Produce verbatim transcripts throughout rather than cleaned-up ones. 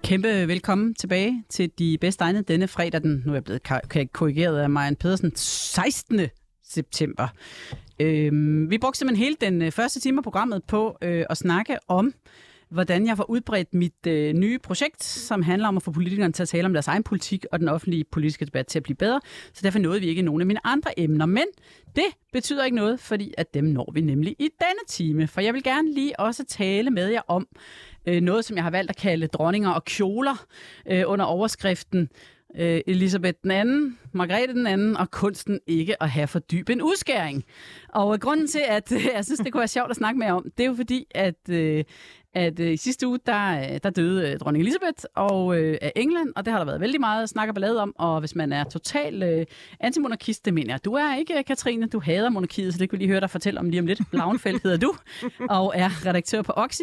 Kæmpe velkommen tilbage til De Bedste Egnede denne fredag, den nu er jeg blevet korrigeret af Marianne Pedersen, sekstende september. Øhm, vi brugte simpelthen hele den første time af programmet på øh, at snakke om, hvordan jeg får udbredt mit øh, nye projekt, som handler om at få politikerne til at tale om deres egen politik og den offentlige politiske debat til at blive bedre. Så derfor nåede vi ikke nogen af mine andre emner, men det betyder ikke noget, fordi at dem når vi nemlig i denne time. For jeg vil gerne lige også tale med jer om øh, noget, som jeg har valgt at kalde dronninger og kjoler øh, under overskriften øh, Elisabeth den anden, Margrethe den anden og kunsten ikke at have for dyb en udskæring. Og øh, grunden til, at øh, jeg synes, det kunne være sjovt at snakke med om, det er jo fordi, at øh, at øh, i sidste uge, der, der døde øh, dronning Elisabeth og, øh, af England, og det har der været vældig meget snak og ballade om, og hvis man er total øh, antimonarkist, det mener jeg, du er ikke, Katrine, du hader monarkiet, så det kan vi lige høre dig fortælle om lige om lidt. Blauenfeldt hedder du, og er redaktør på Oxy.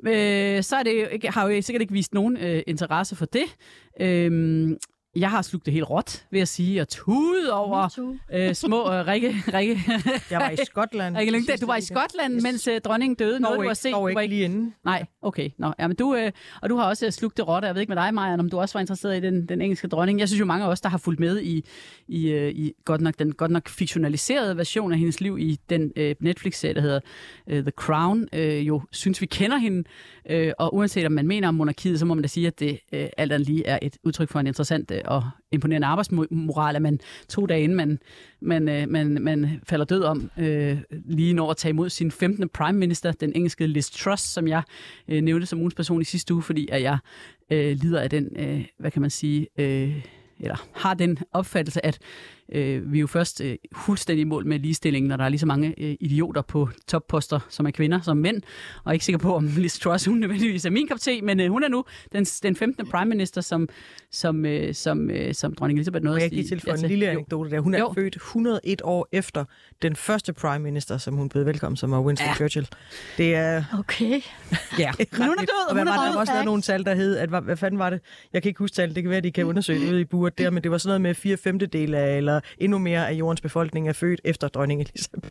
Øh, så er det, ikke, har jo sikkert ikke vist nogen øh, interesse for det. Øh, Jeg har slugt det helt råt, vil jeg sige, og tude over øh, små øh, Rikke... Rikke jeg var i Skotland. Rikke Lyngdal, du var i Skotland, yes. mens øh, dronningen døde. Noget, ikke, du har set. Du ikke lige inden. Nej, okay. Nå, ja, men du, øh, og du har også slugt det råt, jeg ved ikke med dig, Marianne, om du også var interesseret i den, den engelske dronning. Jeg synes jo, mange af os, der har fulgt med i, i, øh, i godt nok, den godt nok fiktionaliserede version af hendes liv i den øh, Netflix-serie, der hedder øh, The Crown, øh, jo synes, vi kender hende. Øh, og uanset om man mener om monarkiet, så må man da sige, at det øh, alt andet lige er et udtryk for en interessant øh, og imponerende arbejdsmoral, at man to dage inden man, man, øh, man, man falder død om, øh, lige når at tage imod sin femtende prime minister, den engelske Liz Truss, som jeg øh, nævnte som ugens person i sidste uge, fordi at jeg øh, lider af den, øh, hvad kan man sige, øh, eller har den opfattelse, at øh, vi er jo først øh, fuldstændig i mål med ligestillingen, når der er lige så mange øh, idioter på topposter, som er kvinder, som mænd. Og ikke sikker på, om Liz Truss, hun nødvendigvis er min kop te, men øh, hun er nu den, den femtende prime minister, som, som, øh, som, øh, som dronning Elisabeth nåede. Jeg kan give til for en lille anekdote der. Hun er jo. født et hundrede og et år efter den første prime minister, som hun blev velkommen, som var Winston ja. Churchill. Det er... Okay. Ja, men hun er død. Og hvad hun er var død. Der også nogle tal, der hed, at hvad, hvad fanden var det? Jeg kan ikke huske tal, det kan være, at de kan undersøge det ude i buret der, men det var sådan noget med fire femtedel af, eller endnu mere af jordens befolkning er født efter dronning Elisabeth.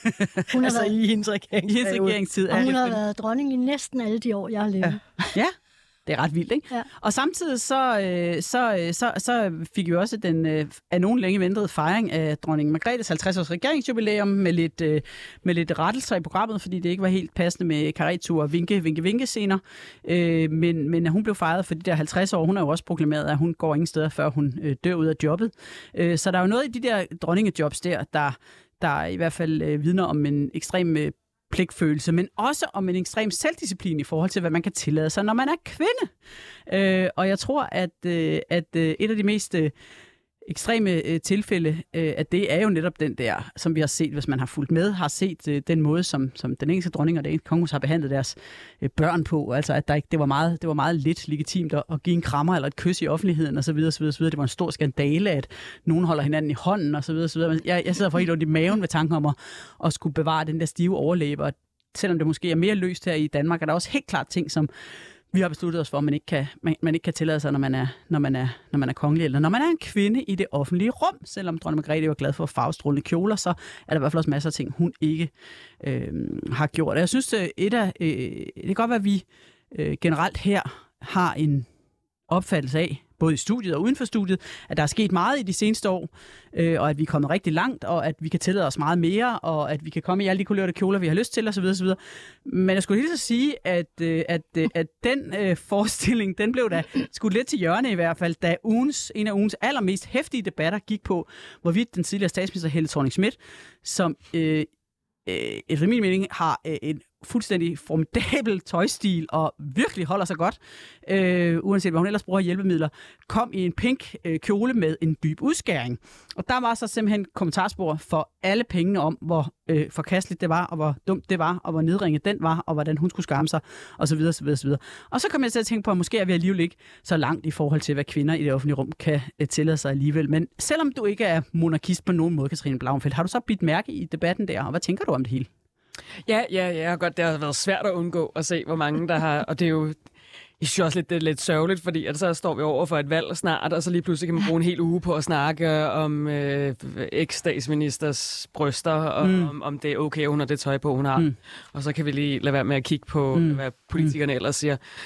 Hun altså været... i hendes regeringstid. regeringstid. Og hun har været dronning i næsten alle de år, jeg har levet. Ja. ja. Det er ret vildt, ikke? Ja. Og samtidig så, øh, så, øh, så, så fik vi også den øh, af nogen længe ventede fejring af dronning Margrethes halvtreds års regeringsjubilæum med lidt, øh, med lidt rettelser i programmet, fordi det ikke var helt passende med karettur og vinke, vinke, vinke scener. Øh, men, men hun blev fejret for de der halvtreds år. Hun har jo også proklameret, at hun går ingen steder, før hun øh, dør ud af jobbet. Øh, så der er jo noget i de der dronningejobs der, der, der i hvert fald øh, vidner om en ekstrem øh, pligtfølelse, men også om en ekstrem selvdisciplin i forhold til, hvad man kan tillade sig, når man er kvinde. Øh, og jeg tror, at, øh, at øh, et af de mest øh, ekstreme øh, tilfælde øh, af det er jo netop den der, som vi har set, hvis man har fulgt med, har set øh, den måde, som, som den engelske dronning og det engelske kongehus har behandlet deres øh, børn på. Altså, at der ikke, det, var meget, det var meget lidt legitimt at, at give en krammer eller et kys i offentligheden osv. osv., osv. Det var en stor skandale, at nogen holder hinanden i hånden osv. osv. Jeg, jeg sidder for helt ondt i maven med tanken om at, at skulle bevare den der stive overlæbe, og selvom det måske er mere løst her i Danmark, er der også helt klart ting, som vi har besluttet os for, at man ikke kan, man, man ikke kan tillade sig, når man, er, når, man er, når man er kongelig, eller når man er en kvinde i det offentlige rum. Selvom dronning Margrethe var glad for farvestrålende kjoler, så er der i hvert fald også masser af ting, hun ikke øh, har gjort. Og jeg synes, et af, øh, det kan godt være, at vi øh, generelt her har en opfattelse af, både i studiet og uden for studiet, at der er sket meget i de seneste år, øh, og at vi er kommet rigtig langt, og at vi kan tillade os meget mere, og at vi kan komme i alle de kulørte kjoler, vi har lyst til, osv. osv. Men jeg skulle lige så sige, at, øh, at, øh, at den øh, forestilling, den blev da skudt lidt til hjørne i hvert fald, da ugens, en af ugens allermest heftige debatter gik på, hvorvidt den tidligere statsminister Helle Thorning-Schmidt, som øh, øh, efter min mening har øh, en fuldstændig formidabel tøjstil og virkelig holder sig godt, øh, uanset hvad hun ellers bruger hjælpemidler, kom i en pink øh, kjole med en dyb udskæring. Og der var så simpelthen kommentarspor for alle pengene om, hvor øh, forkasteligt det var, og hvor dumt det var, og hvor nedringet den var, og hvordan hun skulle skamme sig, og så videre, så videre, så videre. Og så kom jeg til at tænke på, at måske er vi alligevel ikke så langt i forhold til, hvad kvinder i det offentlige rum kan øh, tillade sig alligevel. Men selvom du ikke er monarkist på nogen måde, Katrine Blauenfeldt, har du så bidt mærke i debatten der, og hvad tænker du om det hele? Ja, ja, ja, godt. Det har været svært at undgå at se, hvor mange der har, og det er jo, jeg synes også lidt, det er lidt sørgeligt, fordi at så står vi over for et valg snart, og så lige pludselig kan man bruge en hel uge på at snakke om øh, eks-statsministers bryster, og mm. om, om det er okay, hun har det tøj på, hun har. Mm. Og så kan vi lige lade være med at kigge på, mm. hvad politikerne ellers siger.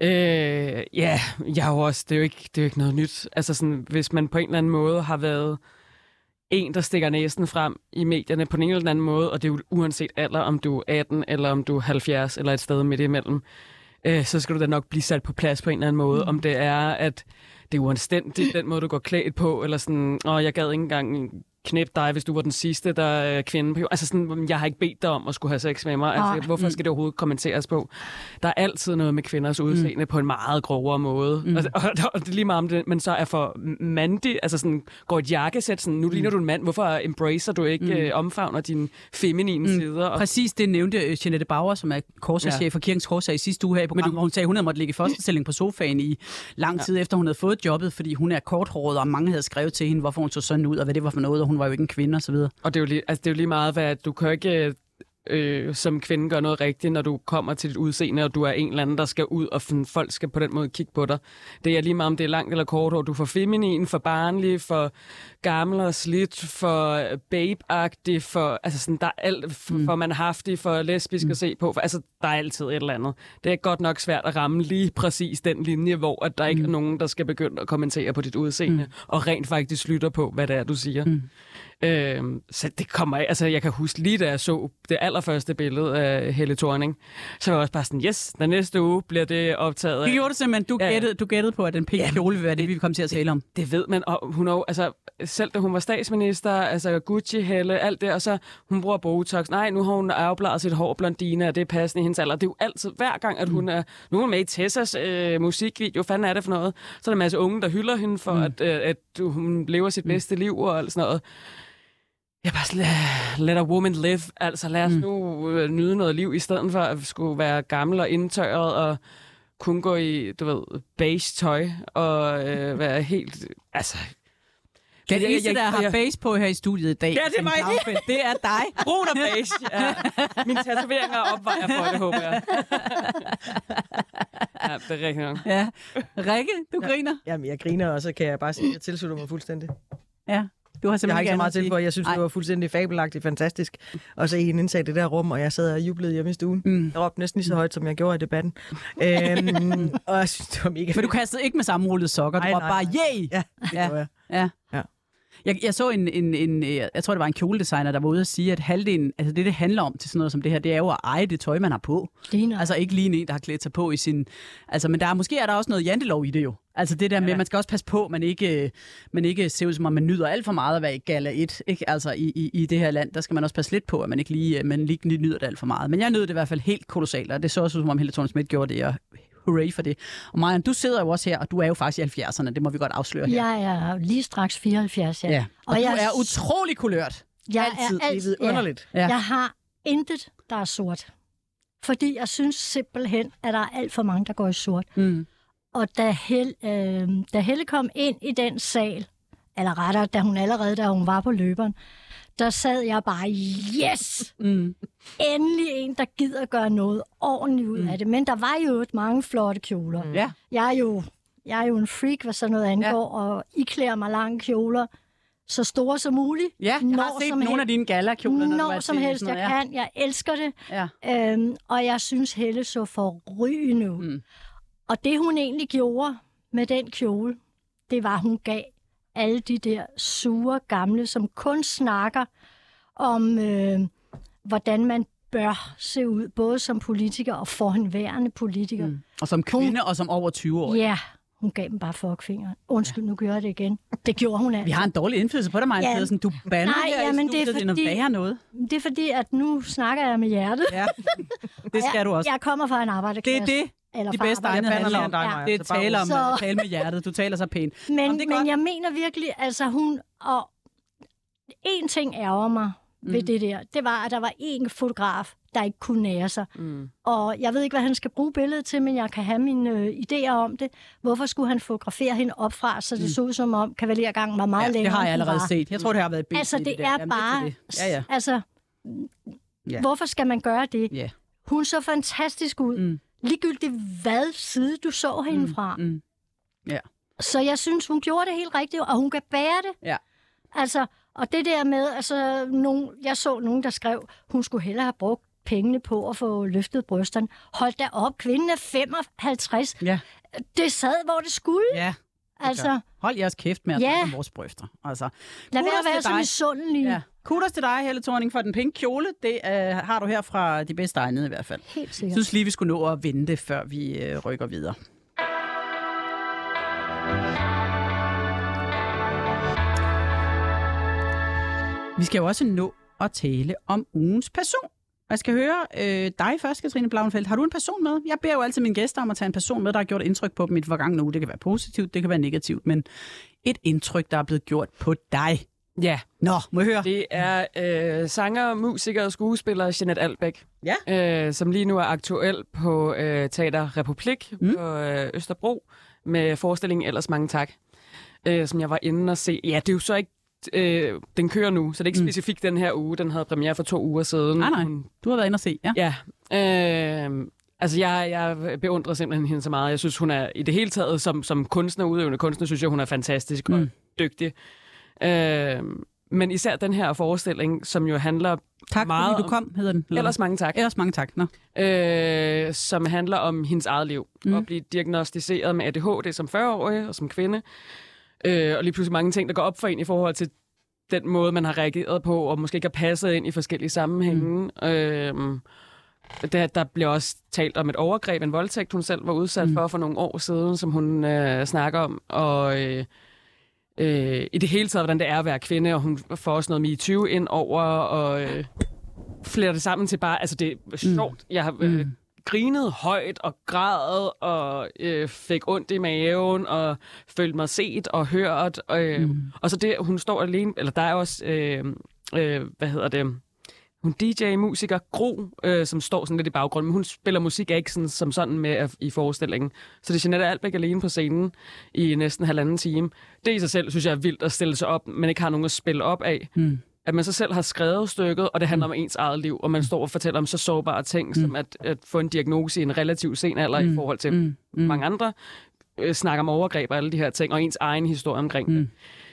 Øh, ja, jeg er jo også, det er jo ikke, det er jo ikke noget nyt. Altså sådan, hvis man på en eller anden måde har været en, der stikker næsen frem i medierne på en eller anden måde, og det er jo uanset alder, om du er atten, eller om du er halvfjerds, eller et sted midt imellem, øh, så skal du da nok blive sat på plads på en eller anden måde. Mm. Om det er, at det er uanstændigt, den måde, du går klædt på, eller sådan, åh, jeg gad ikke engang knæppe dig, hvis du var den sidste, der er kvinde på. Altså sådan, jeg har ikke bedt dig om at skulle have sex med mig. Altså, hvorfor skal det overhovedet kommenteres på? Der er altid noget med kvinders udseende mm. på en meget grovere måde. Mm. Og, og, og det er lige meget om det, men så er for mandig, altså sådan, går et jakkesæt, sådan, nu ligner mm. du en mand, hvorfor embracer du ikke mm. øh, omfavner dine feminine mm. sider? Og... Præcis, det nævnte Jeanette Bauer, som er korserchef ja. for Kirkens Korshær i sidste uge her i programmet, du... hvor hun sagde, at hun havde måttet ligge i fosterstilling på sofaen i lang tid ja. efter, hun havde fået jobbet, fordi hun er korthåret, og mange havde skrevet til hende, hvorfor hun så sådan ud, og hvad det var for noget, og hun var jo ikke en kvinde, og så videre. Og det er jo lige, altså det er jo lige meget, hvad du kan ikke øh, som kvinde gøre noget rigtigt, når du kommer til dit udseende, og du er en eller anden, der skal ud, og folk skal på den måde kigge på dig. Det er lige meget, om det er langt eller kort, og du er for feminin, for barnlig, for gammel og slidt, for babe-agtig, for, altså sådan, der er alt, for, mm. for manhaftig, for lesbisk mm. at se på. For, altså, der er altid et eller andet. Det er godt nok svært at ramme lige præcis den linje, hvor at der ikke mm. er nogen, der skal begynde at kommentere på dit udseende, mm. og rent faktisk lytter på, hvad det er, du siger. Mm. Øhm, så det kommer af, altså jeg kan huske lige da jeg så det allerførste billede af Helle Thorning, så var jeg også bare sådan, yes, den næste uge bliver det optaget af. Det gjorde det simpelthen, du, ja, gættede, du gættede på, at den pink kjole vil være det, vi kommer til at tale om. Det, det ved man, og hun er altså selv da hun var statsminister, altså Gucci, Helle, alt det, og så hun bruger Botox, nej, nu har hun afbladet sit hår blondine, og det er passende i hendes alder. Det er jo altid, hver gang, at hun er, nu er hun med i Tessas øh, musikvideo, hvad fanden er det for noget? Så er der en masse unge, der hylder hende for, mm. at, øh, at hun lever sit bedste mm. liv og alt sådan noget. Jeg er bare sådan, let a woman live. Altså lad os mm. nu øh, nyde noget liv, i stedet for at skulle være gammel og indtørret og kun gå i, du ved, beige tøj og øh, være helt, altså... Den jeg, eneste, jeg, jeg, der har beige på her i studiet i dag, ja, det, mig. det er dig. Brun og beige. Ja. Mine tatoveringer opvejer for det, håber jeg. Ja, det er rigtigt nok. Ja. Rikke, du ja. griner? Jamen, jeg griner, og så kan jeg bare sige, at jeg tilslutter mig fuldstændig. Ja. Du har jeg har ikke så meget til for, jeg synes, Ej. det var fuldstændig fabelagtigt, fantastisk. Og så en indsat det der rum, og jeg sad og jublede hjemme i stuen. Mm. Jeg råbte næsten lige så højt, som jeg gjorde i debatten. øhm, og jeg synes, det var mega fedt. Men du kastede ikke med sammenrullede sokker, du var bare, yay! Ja, det ja. jeg. Ja. ja. Jeg, jeg så en, en, en, jeg tror det var en kjoledesigner, der var ude at sige, at halvdelen, altså det, det handler om til sådan noget som det her, det er jo at eje det tøj, man har på. Ligner. Altså ikke lige en, der har klædt sig på i sin, altså men der er, måske er der også noget jantelov i det jo. Altså det der med, ja. man skal også passe på, man ikke, man ikke ser ud som om, man nyder alt for meget at være i gala et, ikke? Altså i, i, i det her land, der skal man også passe lidt på, at man ikke lige, man lige, lige nyder det alt for meget. Men jeg nød det i hvert fald helt kolossalt, og det så også ud som om Helle Thorning-Schmidt gjorde det, og hurray for det. Og Marian, du sidder jo også her, og du er jo faktisk i halvfjerdserne, det må vi godt afsløre her. Jeg er lige straks fireoghalvfjerds, ja. ja. Og, og jeg du er utrolig kulørt. Jeg altid. er altid ja. underligt. Ja. Jeg har intet, der er sort. Fordi jeg synes simpelthen, at der er alt for mange, der går i sort. Mm. Og da, Hel, øh, da Helle kom ind i den sal, eller rettere, da hun allerede, da hun var på løberen, der sad jeg bare, yes! Mm. Endelig en, der gider gøre noget ordentligt ud mm. af det. Men der var jo et mange flotte kjoler. Mm. Ja. Jeg, er jo, jeg er jo en freak, hvad sådan noget angår, ja. og iklæder mig lange kjoler, så store som muligt. Ja, jeg når har set nogle helst, af dine galakjoler. Når, når som helst jeg ja. kan. Jeg elsker det. Ja. Øhm, og jeg synes, Helle så forrygende ud. Mm. Og det, hun egentlig gjorde med den kjole, det var, hun gav alle de der sure gamle, som kun snakker om, øh, hvordan man bør se ud, både som politiker og forhenværende politiker. Mm. Og som kvinde hun, og som over tyve år. Ja, hun gav dem bare fuckfingeren. Undskyld, ja. nu gør jeg det igen. Det gjorde hun altså. Vi har en dårlig indflydelse på dig, Maja ja. Pedersen. Du bander her i studiet, det er fordi, det er noget. Det er fordi, at nu snakker jeg med hjertet. Ja, det skal jeg, du også. Jeg kommer fra en arbejderklasse. Det er det. Eller de bedste egne handler om. Ja. Det er tale om så... tale med hjertet. Du taler så pænt. Men, men godt. Jeg mener virkelig, altså hun... Og en ting ærger mig mm. ved det der, det var, at der var en fotograf, der ikke kunne nære sig. Mm. Og jeg ved ikke, hvad han skal bruge billedet til, men jeg kan have mine øh, idéer om det. Hvorfor skulle han fotografere hende opfra, så det mm. så ud som om kavalergangen var meget ja, længere. Det har jeg allerede set. Jeg tror, det har været bedst. Altså, det, det er bare... Det. Ja, ja. Altså, ja. hvorfor skal man gøre det? Yeah. Hun så fantastisk ud. Mm. Ligegyldigt hvad side du så hende mm, fra. Mm, yeah. Så jeg synes, hun gjorde det helt rigtigt, og hun kan bære det. Yeah. Altså, og det der med, altså, nogen, jeg så nogen, der skrev, hun skulle hellere have brugt pengene på at få løftet brysterne. Hold da op, kvinden er femoghalvtreds. Ja. Det sad, hvor det skulle. Ja. Altså, hold jeres kæft med at ja. snakke om vores bryster. Altså, lad være at være så dig. misundelig. Ja. Kudos til dig, Helle Thorning, for den pink kjole. Det uh, har du her fra de bedste egnede i hvert fald. Helt sikkert. Jeg synes lige, vi skulle nå at vente, før vi uh, rykker videre. Vi skal jo også nå at tale om ugens person. Jeg skal høre øh, dig først, Katrine Blauenfeldt. Har du en person med? Jeg beder jo altid mine gæster om at tage en person med, der har gjort indtryk på dem i den forgangne uge. Det kan være positivt, det kan være negativt, men et indtryk, der er blevet gjort på dig. Ja. Nå, må jeg høre? Det er øh, sanger, musiker og skuespiller Jeanette Albeck, ja. øh, som lige nu er aktuel på øh, Teater Republik mm. på øh, Østerbro med forestillingen Ellers mange tak, øh, som jeg var inde og se. Ja, det er jo så ikke Øh, den kører nu, så det er ikke mm. specifikt den her uge. Den havde premiere for to uger siden. Nej, nej. Du har været inde og se, ja. Ja. Øh, altså, jeg, jeg beundrer simpelthen hende så meget. Jeg synes, hun er i det hele taget, som, som kunstner, udøvende kunstner, synes jeg, hun er fantastisk mm. og dygtig. Øh, men især den her forestilling, som jo handler tak, meget fordi du kom, hedder den. Eller? Ellers mange tak. Ellers mange tak, nå. Øh, som handler om hendes eget liv. Mm. At blive diagnosticeret med A D H D som fyrre-årig og som kvinde. Øh, og lige pludselig mange ting, der går op for en i forhold til den måde, man har reageret på, og måske ikke har passet ind i forskellige sammenhænge. Mm. Øh, der, der bliver også talt om et overgreb, en voldtægt, hun selv var udsat mm. for for nogle år siden, som hun øh, snakker om. Og øh, øh, i det hele taget, hvordan det er at være kvinde, og hun får også noget MeToo ind over, og øh, fletter det sammen til bare, altså det er sjovt. Mm. Jeg har øh, grinede højt og grædet og øh, fik ondt i maven og følte mig set og hørt. Og, øh, mm. og så det, hun står alene, eller der er også, øh, øh, hvad hedder det, hun D J-musiker, Gro, øh, som står sådan lidt i baggrunden, men hun spiller musik ikke sådan, som sådan med i forestillingen. Så det er Jeanette Albeck alene på scenen i næsten halvanden time. Det i sig selv, synes jeg er vildt at stille sig op, men ikke har nogen at spille op af. Mm. At man så selv har skrevet stykket, og det handler mm. om ens eget liv, og man står og fortæller om så sårbare ting, mm. som at, at få en diagnose i en relativt sen alder mm. i forhold til mm. mange andre, øh, snakker om overgreb og alle de her ting, og ens egen historie omkring mm. det.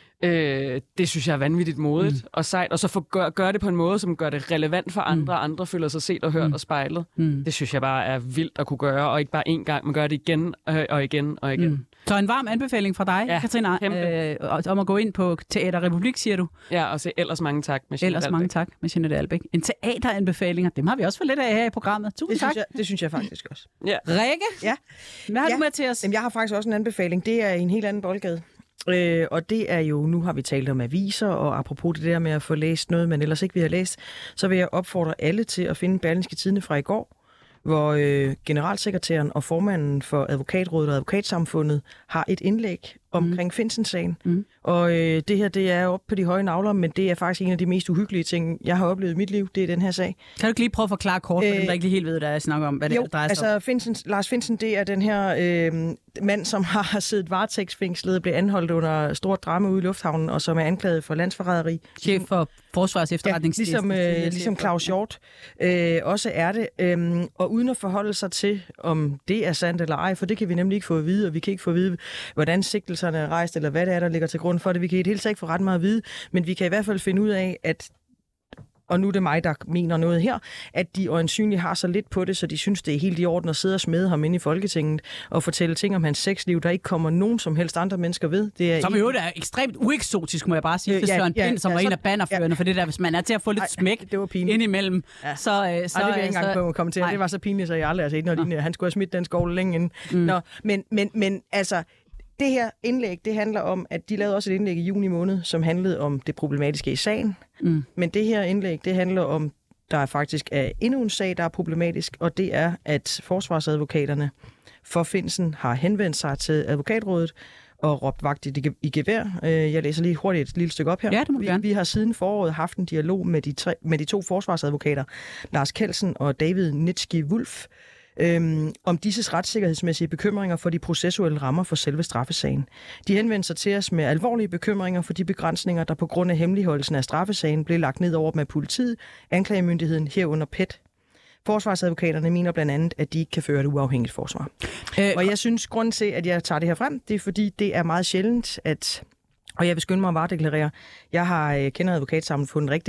Øh, det synes jeg er vanvittigt modigt mm. og sejt, og så for gør, gør det på en måde, som gør det relevant for andre, mm. andre føler sig set og hørt mm. og spejlet. Mm. Det synes jeg bare er vildt at kunne gøre, og ikke bare én gang, man gør det igen øh, og igen og igen. Mm. Så en varm anbefaling fra dig, ja, Katrine, øh, om at gå ind på Teater Republik, siger du? Ja, og se Ellers mange tak med Jeanette Ellers Albeck. mange tak med Jeanette Albeck. En teateranbefalinger, dem har vi også for lidt af her i programmet. Tusind det tak. Synes jeg, det synes jeg faktisk også. Ja. Rikke, ja. hvad har ja. du med til os? Jamen, jeg har faktisk også en anbefaling. Det er i en helt anden boldgade. Øh, og det er jo, nu har vi talt om aviser, og apropos det der med at få læst noget, man ellers ikke vil have læst, så vil jeg opfordre alle til at finde Berlingske Tidende fra i går, hvor øh, generalsekretæren og formanden for Advokatrådet og Advokatsamfundet har et indlæg omkring mm. Finsen-sagen. Mm. Og øh, det her, det er oppe på de høje nagler, men det er faktisk en af de mest uhyggelige ting, jeg har oplevet i mit liv, det er den her sag. Kan du ikke lige prøve at forklare kort, for øh, dem, der ikke lige helt ved, hvad jeg snakker om, hvad det jo, er, drejer sig altså Finsen, Lars Finsen, det er den her øh, mand, som har siddet varetægtsfængslet og blev anholdt under stort drama ude i lufthavnen, og som er anklaget for landsforræderi. Chef for Forsvars Efterretningstjeneste. Ja, ligesom, øh, ligesom Claus Hjort øh, også er det. Øh, og uden at forholde sig til, om det er sandt eller ej, for det kan vi nemlig ikke få at vide, og vi kan ikke få at vide, hvordan sigtelserne er rejst, eller hvad det er, der ligger til grund for det. Vi kan i det hele taget ikke få ret meget at vide, men vi kan i hvert fald finde ud af, at, og nu er det mig, der mener noget her, at de øjensynligt har så lidt på det, så de synes, det er helt i orden at sidde og smede ham inde i Folketinget og fortælle ting om hans sexliv, der ikke kommer nogen som helst andre mennesker ved. Det er som jo er ekstremt ueksotisk, må jeg bare sige, for ja, Søren ja, Pind, som ja, var så, en af bannerførende ja. for det der, hvis man er til at få lidt ej, smæk indimellem. Ja. Så, øh, så, ej, det vil jeg ikke engang på komme til. Det var så pinligt, så jeg aldrig har set noget lignende. Han skulle have smidt den skovle længe inden. Mm. Nå, men, men, men altså... Det her indlæg, det handler om, at de lavede også et indlæg i juni måned, som handlede om det problematiske i sagen. Mm. Men det her indlæg, det handler om, der faktisk er endnu en sag, der er problematisk, og det er, at forsvarsadvokaterne for Finsen har henvendt sig til advokatrådet og råbt vagt i gevær. Jeg læser lige hurtigt et lille stykke op her. Ja, det må vi, gerne. vi har siden foråret haft en dialog med de, tre, med de to forsvarsadvokater, Lars Kelsen og David Nitschke-Wulff, Øhm, om disses retssikkerhedsmæssige bekymringer for de processuelle rammer for selve straffesagen. De henvendte sig til os med alvorlige bekymringer for de begrænsninger, der på grund af hemmeligholdelsen af straffesagen blev lagt ned over dem af politiet, anklagemyndigheden herunder P E T. Forsvarsadvokaterne mener blandt andet, at de ikke kan føre et uafhængigt forsvar. Øh, og jeg synes, grunden til, at jeg tager det her frem, det er fordi, det er meget sjældent, at... Og jeg vil skynde mig at varedeklarere. Jeg har kender advokatsamfundet rigtig godt.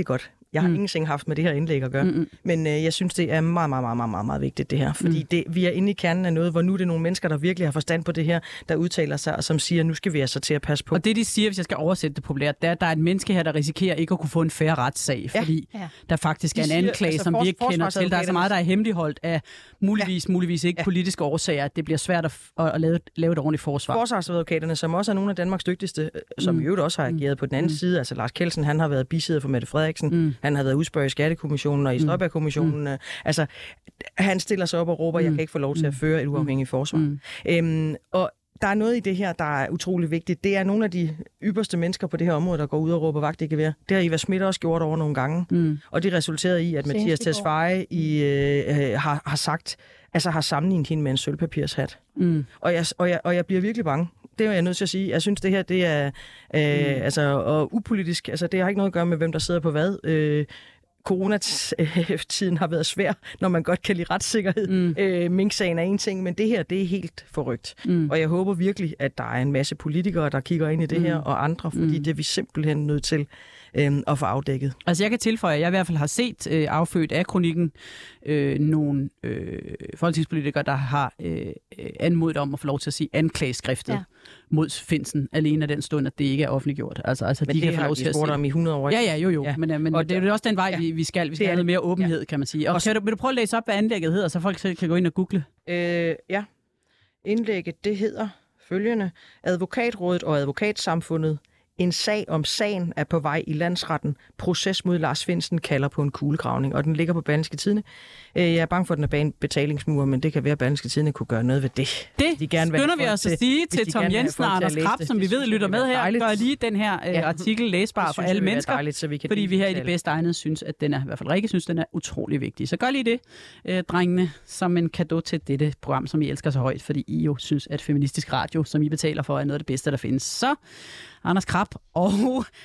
Jeg har Mm. ingenting haft med det her indlæg at gøre. Mm-mm. Men øh, jeg synes, det er meget, meget, meget, meget, meget, meget vigtigt, det her. Fordi Mm. det, vi er inde i kernen af noget, hvor nu er det nogle mennesker, der virkelig har forstand på det her, der udtaler sig, og som siger, nu skal vi altså til at passe på. Og det, de siger, hvis jeg skal oversætte det populært, det er, at der er et menneske her, der risikerer ikke at kunne få en fair retssag, Ja. fordi Ja. der faktisk De er en siger, anklage, altså, som vi ikke fors- kender til. Der er så meget, der er hemmeligholdt af muligvis, ja. muligvis ikke Ja. politiske årsager, at det bliver svært at, f- at lave, lave et ordentligt forsvar. Forsvarsadvokaterne, som også er nogle af Danmarks dygtigste, som Mm. i øvrigt også har ageret på den anden Mm. side. Altså Lars Kelsen, han har været bisidder for Mette Frederiksen. Mm. Han har været udspørget i Skattekommissionen og i Støjberg-kommissionen. Mm. Altså, han stiller sig op og råber, Mm. jeg kan ikke få lov til at føre et uafhængigt forsvar. Mm. Øhm, og der er noget i det her, der er utrolig vigtigt. Det er nogle af de ypperste mennesker på det her område, der går ud og råber vagt i gevær. Det har Eva Schmidt også gjort over nogle gange. Mm. Og det resulterede i, at Senest Mathias i går. Tesfaye i, øh, har, har sagt, altså har sammenlignet hende med en sølvpapirshat. Mm. Og jeg, og, jeg, og jeg bliver virkelig bange. Det er jeg nødt til at sige. Jeg synes, det her det er øh, mm. altså, og upolitisk. Altså, det har ikke noget at gøre med, hvem der sidder på hvad. Øh, Coronatiden har været svær, når man godt kan lide retssikkerhed. Mm. Øh, Mink-sagen er en ting, men det her, det er helt forrygt. Mm. Og jeg håber virkelig, at der er en masse politikere, der kigger ind i det mm. her, og andre, fordi mm. det er vi simpelthen nødt til øh, at få afdækket. Altså jeg kan tilføje, at jeg i hvert fald har set øh, affødt af kronikken øh, nogle øh, folketingspolitikere, der har øh, anmodet om at få lov til at sige anklageskriftet ja. mod Finsen, alene af den stund, at det ikke er offentliggjort. Altså, altså Men de det kan få har lov vi til at spurgt sige. om i hundrede år. Ja, ja, jo, jo. Ja. Men, men og det er jo også den vej, ja. vi, vi skal. Vi skal have noget mere åbenhed, ja. kan man sige. Og, og kan du, vil du prøve at læse op, hvad anlægget hedder, så folk selv kan gå ind og google? Øh, ja. Indlægget, det hedder følgende. Advokatrådet og advokatsamfundet. En sag om sagen er på vej i landsretten. Proces mod Lars Findsen kalder på en kuglegravning, og den ligger på Berlingske Tidende. Jeg er bange for, at den er bag en betalingsmur, men det kan være, at Berlingske Tidende kunne gøre noget ved det. Det de gerne skynder vi os at sige til Tom Jensen og Anders Krab, som vi ved lytter med her. Gør lige den her uh, ja. artikel læsbar for alle mennesker, dejligt, så vi kan fordi vi her i det bedste egnede synes, at den er, i hvert fald Rikke synes, den er utrolig vigtig. Så gør lige det, uh, drengene, som en cadeau til dette program, som I elsker så højt, fordi I jo synes, at feministisk radio, som I betaler for, er noget af det bedste, der findes. Så Anders Krab og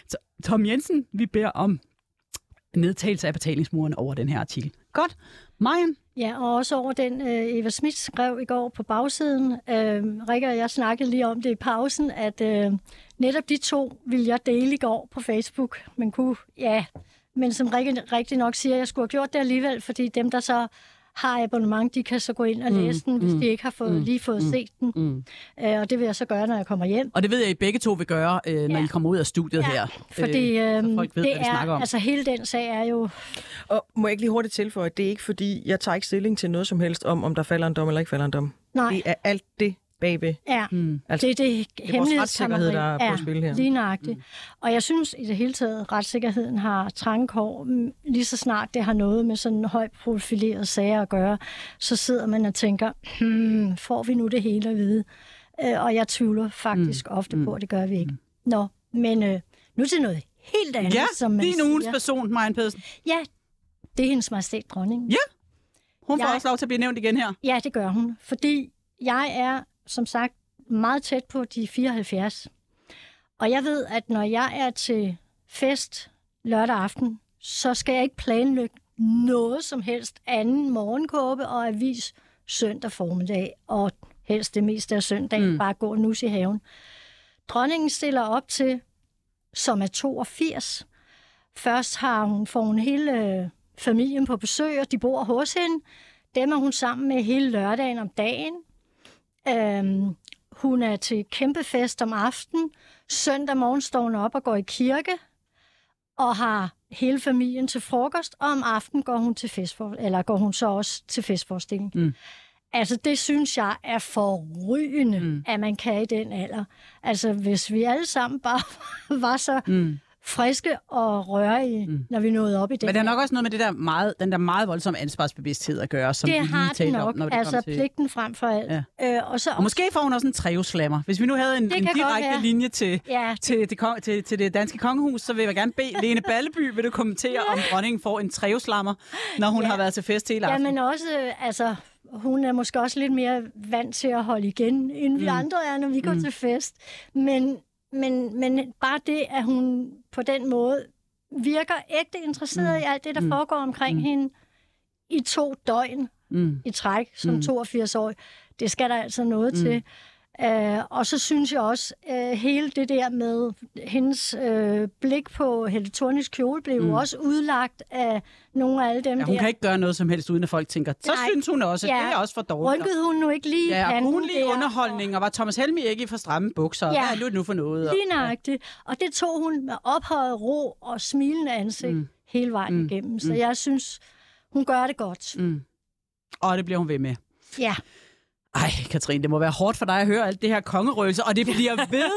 Tom Jensen, vi beder om nedtagelse af betalingsmurene over den her artikel. Godt. Marian? Ja, og også over den, øh, Eva Schmidt skrev i går på bagsiden. Øh, Rikke og jeg snakkede lige om det i pausen, at øh, netop de to ville jeg dele i går på Facebook. Men kunne, ja, men som Rikke rigtig nok siger, jeg skulle have gjort det alligevel, fordi dem, der så har abonnement, de kan så gå ind og læse mm, den, hvis mm, de ikke har fået, mm, lige fået mm, set den. Mm. Øh, og det vil jeg så gøre, når jeg kommer hjem. Og det ved jeg, I begge to vil gøre, øh, når ja. I kommer ud af studiet ja, her. Fordi øh, så folk ved, det hvad vi snakker er, om. altså hele den sag er jo... Og må jeg ikke lige hurtigt tilføje, at det er ikke fordi, jeg tager ikke stilling til noget som helst om, om der falder en dom eller ikke falder en dom. Nej. Det er alt det bagved. Ja, mm. altså, det er det, det er vores retssikkerhed, der er på spil her. Lige nøjagtigt. Mm. Og jeg synes i det hele taget, at retssikkerheden har trangekår. Lige så snart det har noget med sådan højt profilerede sager at gøre, så sidder man og tænker, hmm, får vi nu det hele at vide? Øh, og jeg tvivler faktisk mm. ofte på, at det gør vi ikke. Nå, men øh, nu til noget helt andet, ja, som man din ugens person, Marian Pedersen. Ja, det er hendes majestæt dronning. Ja, hun får jeg, også lov til at blive nævnt igen her. Ja, det gør hun, fordi jeg er som sagt meget tæt på de fireoghalvfjerds. Og jeg ved, at når jeg er til fest lørdag aften, så skal jeg ikke planlægge noget som helst anden morgenkåbe og avis søndag formiddag, og helst det meste af søndag, mm. bare gå nus i haven. Dronningen stiller op til, som er toogfirs. Først har hun, får hun hele familien på besøg, og de bor hos hende. Dem er hun sammen med hele lørdagen om dagen. Øhm, hun er til kæmpe fest om aftenen. Søndag morgen står hun op og går i kirke, og har hele familien til frokost, og om aftenen går hun, til festfor, eller går hun så også til festforestilling. Mm. Altså, det synes jeg er forrygende, mm. at man kan i den alder. Altså, hvis vi alle sammen bare var så... Mm. friske og rørige, mm. når vi nåede op i det. Men der er nok også noget med det der meget, den der meget voldsomme ansvarsbevidsthed at gøre, som det vi lige har talte nok, om, når det altså til... pligten frem for alt. Ja. Øh, og, så og måske får hun også en trevslammer. Hvis vi nu havde en, en direkte linje til, ja. til, til, til, til det danske kongehus, så vil jeg gerne bede Lene Balleby, vil du kommentere, ja. om dronningen får en trevslammer, når hun ja. har været til fest hele aften? Ja, men også, altså, hun er måske også lidt mere vant til at holde igen, end mm. vi andre er, når vi går mm. til fest. Men, men, men bare det, at hun på den måde virker ægte interesseret mm. i alt det, der mm. foregår omkring mm. hende i to døgn mm. i træk som mm. toogfirs-årig. Det skal der altså noget mm. til. Uh, og så synes jeg også, uh, hele det der med hendes uh, blik på Helle Thornings kjole blev mm. jo også udlagt af nogle af alle dem ja, hun der. kan ikke gøre noget som helst, uden at folk tænker, så Nej. synes hun også, at Ja. det er også for dårligt. Rykkede hun nu ikke lige Ja, og panden hun lige der, underholdning, og var Thomas Helmig ikke i for stramme bukser. Ja. Hvad er det nu for noget? Lige nøjagtigt. Og det tog hun med ophøjet ro og smilende ansigt mm. hele vejen mm. igennem. Så mm. jeg synes, hun gør det godt. Mm. Og det bliver hun ved med. Ja. Ej, Katrine, det må være hårdt for dig at høre alt det her kongerøgelse, og det bliver ved,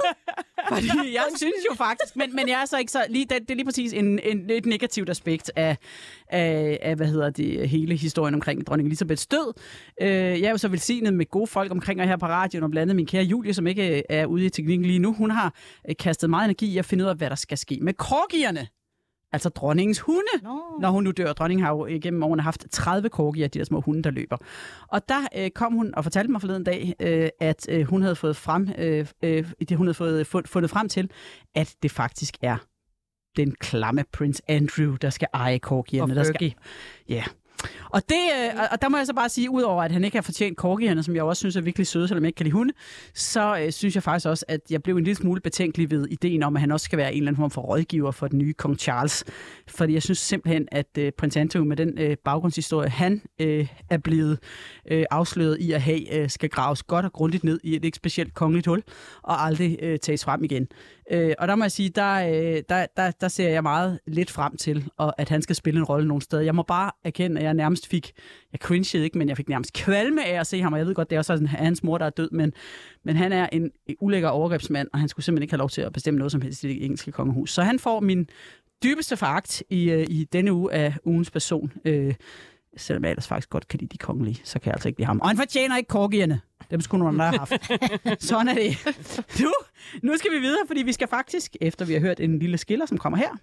fordi jeg synes jo faktisk, men, men jeg er så ikke så, lige, det, det er lige præcis en, en, et negativt aspekt af, af, af, hvad hedder det, hele historien omkring dronning Elisabeths død. Øh, jeg er jo så velsignet med gode folk omkring her på radioen, og blandt andet min kære Julie, som ikke er ude i teknikken lige nu, hun har kastet meget energi i at finde ud af, hvad der skal ske med corgierne. Altså dronningens hunde, no. når hun nu dør. Dronningen har jo igennem årene haft tredive corgier, de der små hunde, der løber. Og der øh, kom hun og fortalte mig forleden dag, øh, at øh, hun havde fået frem, øh, øh, det, hun havde fået fundet frem til, at det faktisk er den klamme Prince Andrew, der skal eje corgierne. Der skal, ja. Og, det, øh, og der må jeg så bare sige, udover at han ikke har fortjent corgierne, som jeg også synes er virkelig søde, selvom jeg ikke kan lide hunde, så øh, synes jeg faktisk også, at jeg blev en lille smule betænkelig ved ideen om, at han også skal være en eller anden form for rådgiver for den nye kong Charles. Fordi jeg synes simpelthen, at øh, Prins Andrew med den øh, baggrundshistorie, han øh, er blevet øh, afsløret i at have, øh, skal graves godt og grundigt ned i et ikke specielt kongeligt hul, og aldrig øh, tages frem igen. Øh, og der må jeg sige, der, øh, der, der, der ser jeg meget lidt frem til, og at han skal spille en rolle nogle steder. Jeg må bare erkende, at jeg nærmest fik, jeg cringede ikke, men jeg fik nærmest kvalme af at se ham, og jeg ved godt, det er også sådan, hans mor, der er død, men, men han er en ulækker overgrebsmand, og han skulle simpelthen ikke have lov til at bestemme noget som helst i det engelske kongehus. Så han får min dybeste foragt i, i denne uge af ugens person. Øh, selvom jeg ellers faktisk godt kan lide de kongelige, så kan jeg altså ikke lide ham. Og han fortjener ikke corgierne. Dem skulle nogen have haft. Sådan er det. Nu, nu skal vi videre, fordi vi skal faktisk, efter vi har hørt en lille skiller, som kommer her,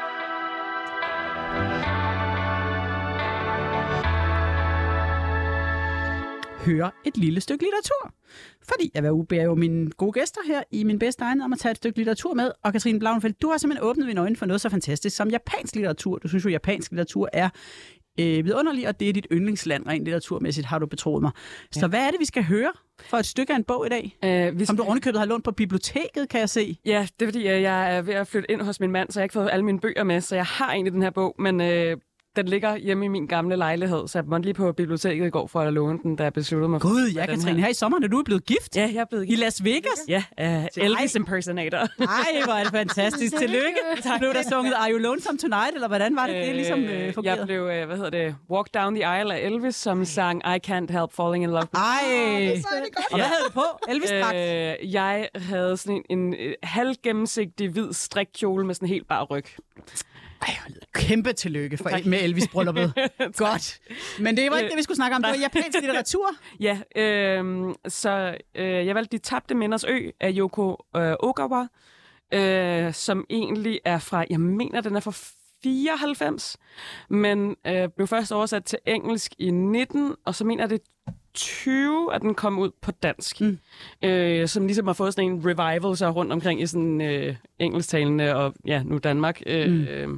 høre et lille stykke litteratur. Fordi jeg vil uge beder jo mine gode gæster her i min bedste egen om at tage et stykke litteratur med. Og Katrine Blauenfeldt, du har simpelthen åbnet mine øjne for noget så fantastisk som japansk litteratur. Du synes jo, at japansk litteratur er øh, vidunderlig, og det er dit yndlingsland rent litteraturmæssigt, har du betroet mig. Så ja. Hvad er det, vi skal høre for et stykke af en bog i dag? Øh, vi skal... Som du ovenikøbet har lånt på biblioteket, kan jeg se. Ja, det er fordi, jeg er ved at flytte ind hos min mand, så jeg har ikke fået alle mine bøger med, så jeg har egentlig den her bog, men... Øh... Den ligger hjemme i min gamle lejlighed, så jeg måtte lige på biblioteket i går for at låne den, da jeg besluttede mig for. Gud, ja, Katrine, her i sommeren er du blevet gift. Ja, jeg er blevet gift. I Las Vegas? Ja, uh, Elvis impersonator. Nej, hvor er det fantastisk. Tillykke. Tak. Blev der sunget Are You Lonesome Tonight, eller hvordan var det, det ligesom øh, fungerede? Jeg blev, øh, hvad hedder det, Walk Down the Aisle af Elvis, som sang I Can't Help Falling in Love. Ej, og hvad havde du på? Elvis-dragt? Øh, jeg havde sådan en, en, en halvgennemsigtig hvid strikkjole med sådan en helt bar ryg. Ej, kæmpe tillykke for, med Elvis-brylluppet. Godt. Men det var ikke det, vi skulle snakke om. Det var japansk litteratur. Ja, øh, så øh, jeg valgte De Tabte Minders Ø af Yoko øh, Ogawa, øh, som egentlig er fra, jeg mener, den er fra fireoghalvfems, men øh, blev først oversat til engelsk i nitten, og så mener jeg, det tyve, at den kom ud på dansk. Mm. Øh, som ligesom har fået sådan en revival så rundt omkring i sådan øh, engelsktalende og ja, nu Danmark. Øh, mm. øh,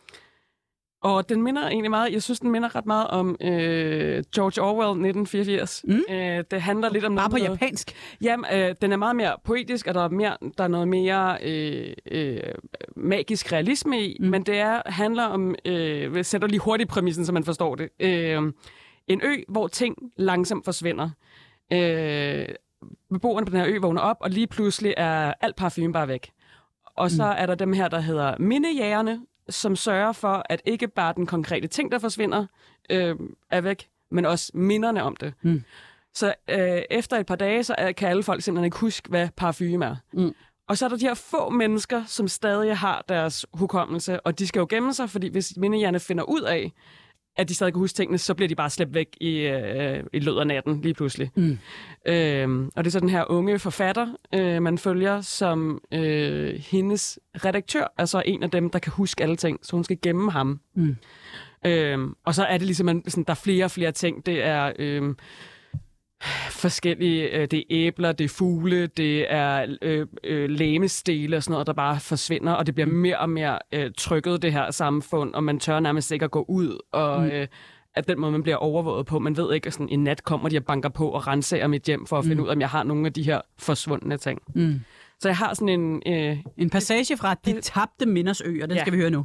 og den minder egentlig meget, jeg synes, den minder ret meget om øh, George Orwell nitten fireogfirs. Mm. Øh, det handler lidt om... Bare på noget, japansk? Jamen, øh, den er meget mere poetisk, og der er, mere, der er noget mere øh, øh, magisk realisme i, mm. men det er, handler om... Øh, jeg sætter lige hurtigt præmissen, så man forstår det. Øh, En ø, hvor ting langsomt forsvinder. Øh, beboerne på den her ø vågner op, og lige pludselig er alt parfume bare væk. Og så mm. er der dem her, der hedder mindejægerne, som sørger for, at ikke bare den konkrete ting, der forsvinder, øh, er væk, men også minderne om det. Mm. Så øh, efter et par dage, så kan alle folk simpelthen ikke huske, hvad parfume er. Mm. Og så er der de her få mennesker, som stadig har deres hukommelse, og de skal jo gemme sig, fordi hvis mindejægerne finder ud af, at de stadig kan huske tingene, så bliver de bare slæbt væk i, øh, i lød af natten lige pludselig. Mm. Øhm, og det er så den her unge forfatter, øh, man følger, som øh, hendes redaktør er så en af dem, der kan huske alle ting, så hun skal gemme ham. Mm. Øhm, og så er det ligesom, sådan, der er flere og flere ting. Det er øh, forskellige, øh, det er æbler, det er fugle, det er øh, øh, lægemestele og sådan noget, der bare forsvinder, og det bliver mere og mere øh, trykket, det her samfund, og man tør nærmest ikke at gå ud, og mm. øh, at den måde, man bliver overvåget på. Man ved ikke, at sådan, en nat kommer de og banker på og renser mit hjem for at finde mm. ud af, om jeg har nogle af de her forsvundne ting. Mm. Så jeg har sådan en... Øh, en passage fra De tabte minders ø, og den ja. skal vi høre nu.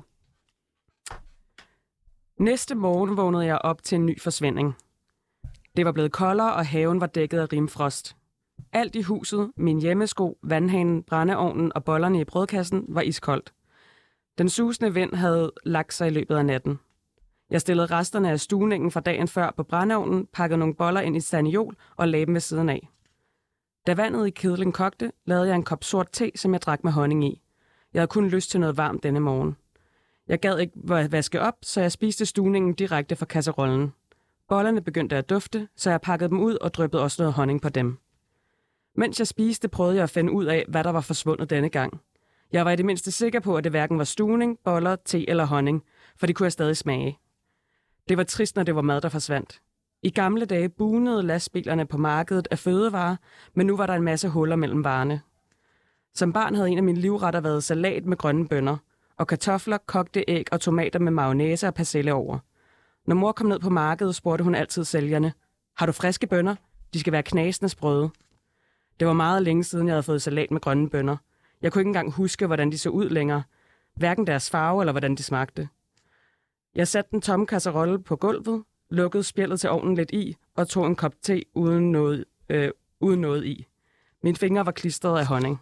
Næste morgen vågnede jeg op til en ny forsvinding. Det var blevet koldere, og haven var dækket af rimfrost. Alt i huset, min hjemmesko, vandhanen, brændeovnen og bollerne i brødkassen var iskoldt. Den susende vind havde lagt sig i løbet af natten. Jeg stillede resterne af stuningen fra dagen før på brændeovnen, pakkede nogle boller ind i staniol og lagde dem ved siden af. Da vandet i kedlen kogte, lavede jeg en kop sort te, som jeg drak med honning i. Jeg havde kun lyst til noget varmt denne morgen. Jeg gad ikke vaske op, så jeg spiste stuningen direkte fra kasserollen. Bollerne begyndte at dufte, så jeg pakkede dem ud og dryppede også noget honning på dem. Mens jeg spiste, prøvede jeg at finde ud af, hvad der var forsvundet denne gang. Jeg var i det mindste sikker på, at det hverken var stuning, boller, te eller honning, for det kunne jeg stadig smage. Det var trist, når det var mad, der forsvandt. I gamle dage bunede lastbilerne på markedet af fødevarer, men nu var der en masse huller mellem varerne. Som barn havde en af mine livretter været salat med grønne bønner, og kartofler, kogte æg og tomater med mayonnaise og persille over. Når mor kom ned på markedet, spurgte hun altid sælgerne, har du friske bønner? De skal være knasende sprøde. Det var meget længe siden, jeg havde fået salat med grønne bønner. Jeg kunne ikke engang huske, hvordan de så ud længere. Hverken deres farve eller hvordan de smagte. Jeg satte den tomme kasserolle på gulvet, lukkede spjældet til ovnen lidt i og tog en kop te uden noget, øh, uden noget i. Mine fingre var klistret af honning.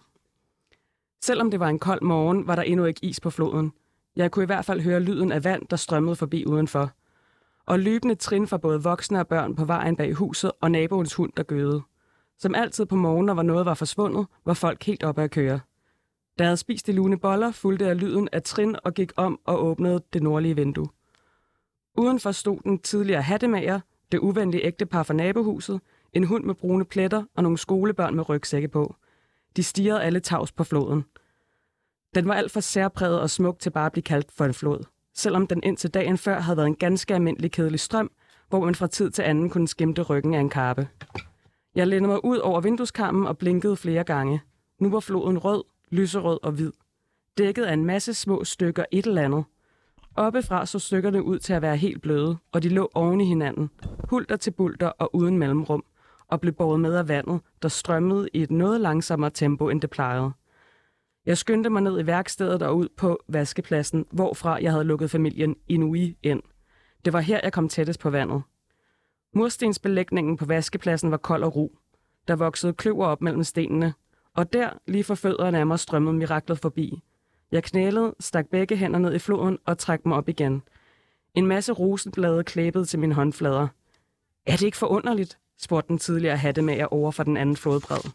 Selvom det var en kold morgen, var der endnu ikke is på floden. Jeg kunne i hvert fald høre lyden af vand, der strømmede forbi udenfor. Og løbende trin fra både voksne og børn på vejen bag huset og naboens hund, der gøede. Som altid på morgener, hvor noget var forsvundet, var folk helt oppe at køre. Da jeg havde spist de lune boller, fulgte jeg lyden af trin og gik om og åbnede det nordlige vindue. Udenfor stod den tidligere hattemager, det uvenlige ægtepar fra nabohuset, en hund med brune pletter og nogle skolebørn med rygsække på. De stirrede alle tavs på floden. Den var alt for særpræget og smuk til bare at blive kaldt for en flod, selvom den indtil dagen før havde været en ganske almindelig kedelig strøm, hvor man fra tid til anden kunne skimte ryggen af en karpe. Jeg lænede mig ud over vindueskarmen og blinkede flere gange. Nu var floden rød, lyserød og hvid. Dækket af en masse små stykker et eller andet. Oppefra så stykkerne ud til at være helt bløde, og de lå oven i hinanden, hulter til bulter og uden mellemrum, og blev båret med af vandet, der strømmede i et noget langsommere tempo, end det plejede. Jeg skyndte mig ned i værkstedet og ud på vaskepladsen, hvorfra jeg havde lukket familien Inui ind. Det var her, jeg kom tættest på vandet. Murstensbelægningen på vaskepladsen var kold og ru. Der voksede kløver op mellem stenene, og der, lige for fødderne af mig, strømmede miraklet forbi. Jeg knælede, stak begge hænder ned i floden og trak mig op igen. En masse rosenblade klæbede til mine håndflader. Er det ikke forunderligt? Spurgte den tidligere hattemager over for den anden flodbred.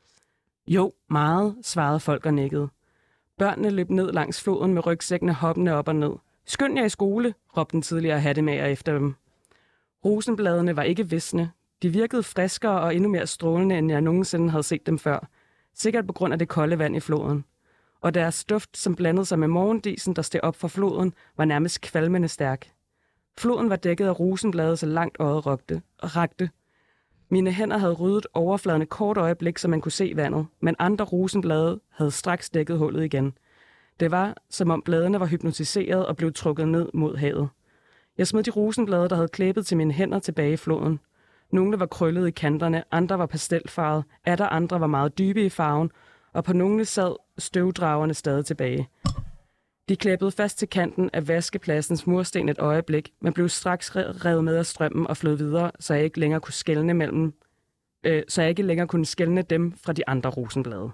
Jo, meget, svarede folk og nikkede. Børnene løb ned langs floden med rygsækkene hoppende op og ned. Skynd jer i skole, råbte den tidligere hattemager efter dem. Rosenbladene var ikke visne. De virkede friskere og endnu mere strålende, end jeg nogensinde havde set dem før. Sikkert på grund af det kolde vand i floden. Og deres duft, som blandede sig med morgendisen, der steg op fra floden, var nærmest kvalmende stærk. Floden var dækket af rosenblade, så langt øjet røgte, rakte. Mine hænder havde ryddet overfladen et kort øjeblik, så man kunne se vandet, men andre rosenblade havde straks dækket hullet igen. Det var, som om bladene var hypnotiseret og blev trukket ned mod havet. Jeg smed de rosenblade, der havde klæbet til mine hænder, tilbage i floden. Nogle var krøllet i kanterne, andre var pastelfarvet, atter andre var meget dybe i farven, og på nogle sad støvdragerne stadig tilbage. De klæbede fast til kanten af vaskepladsens mursten et øjeblik, men blev straks revet med af strømmen og flød videre, så jeg ikke længere kunne skelne mellem, øh, så jeg ikke længere kunne skelne dem fra de andre rosenblade.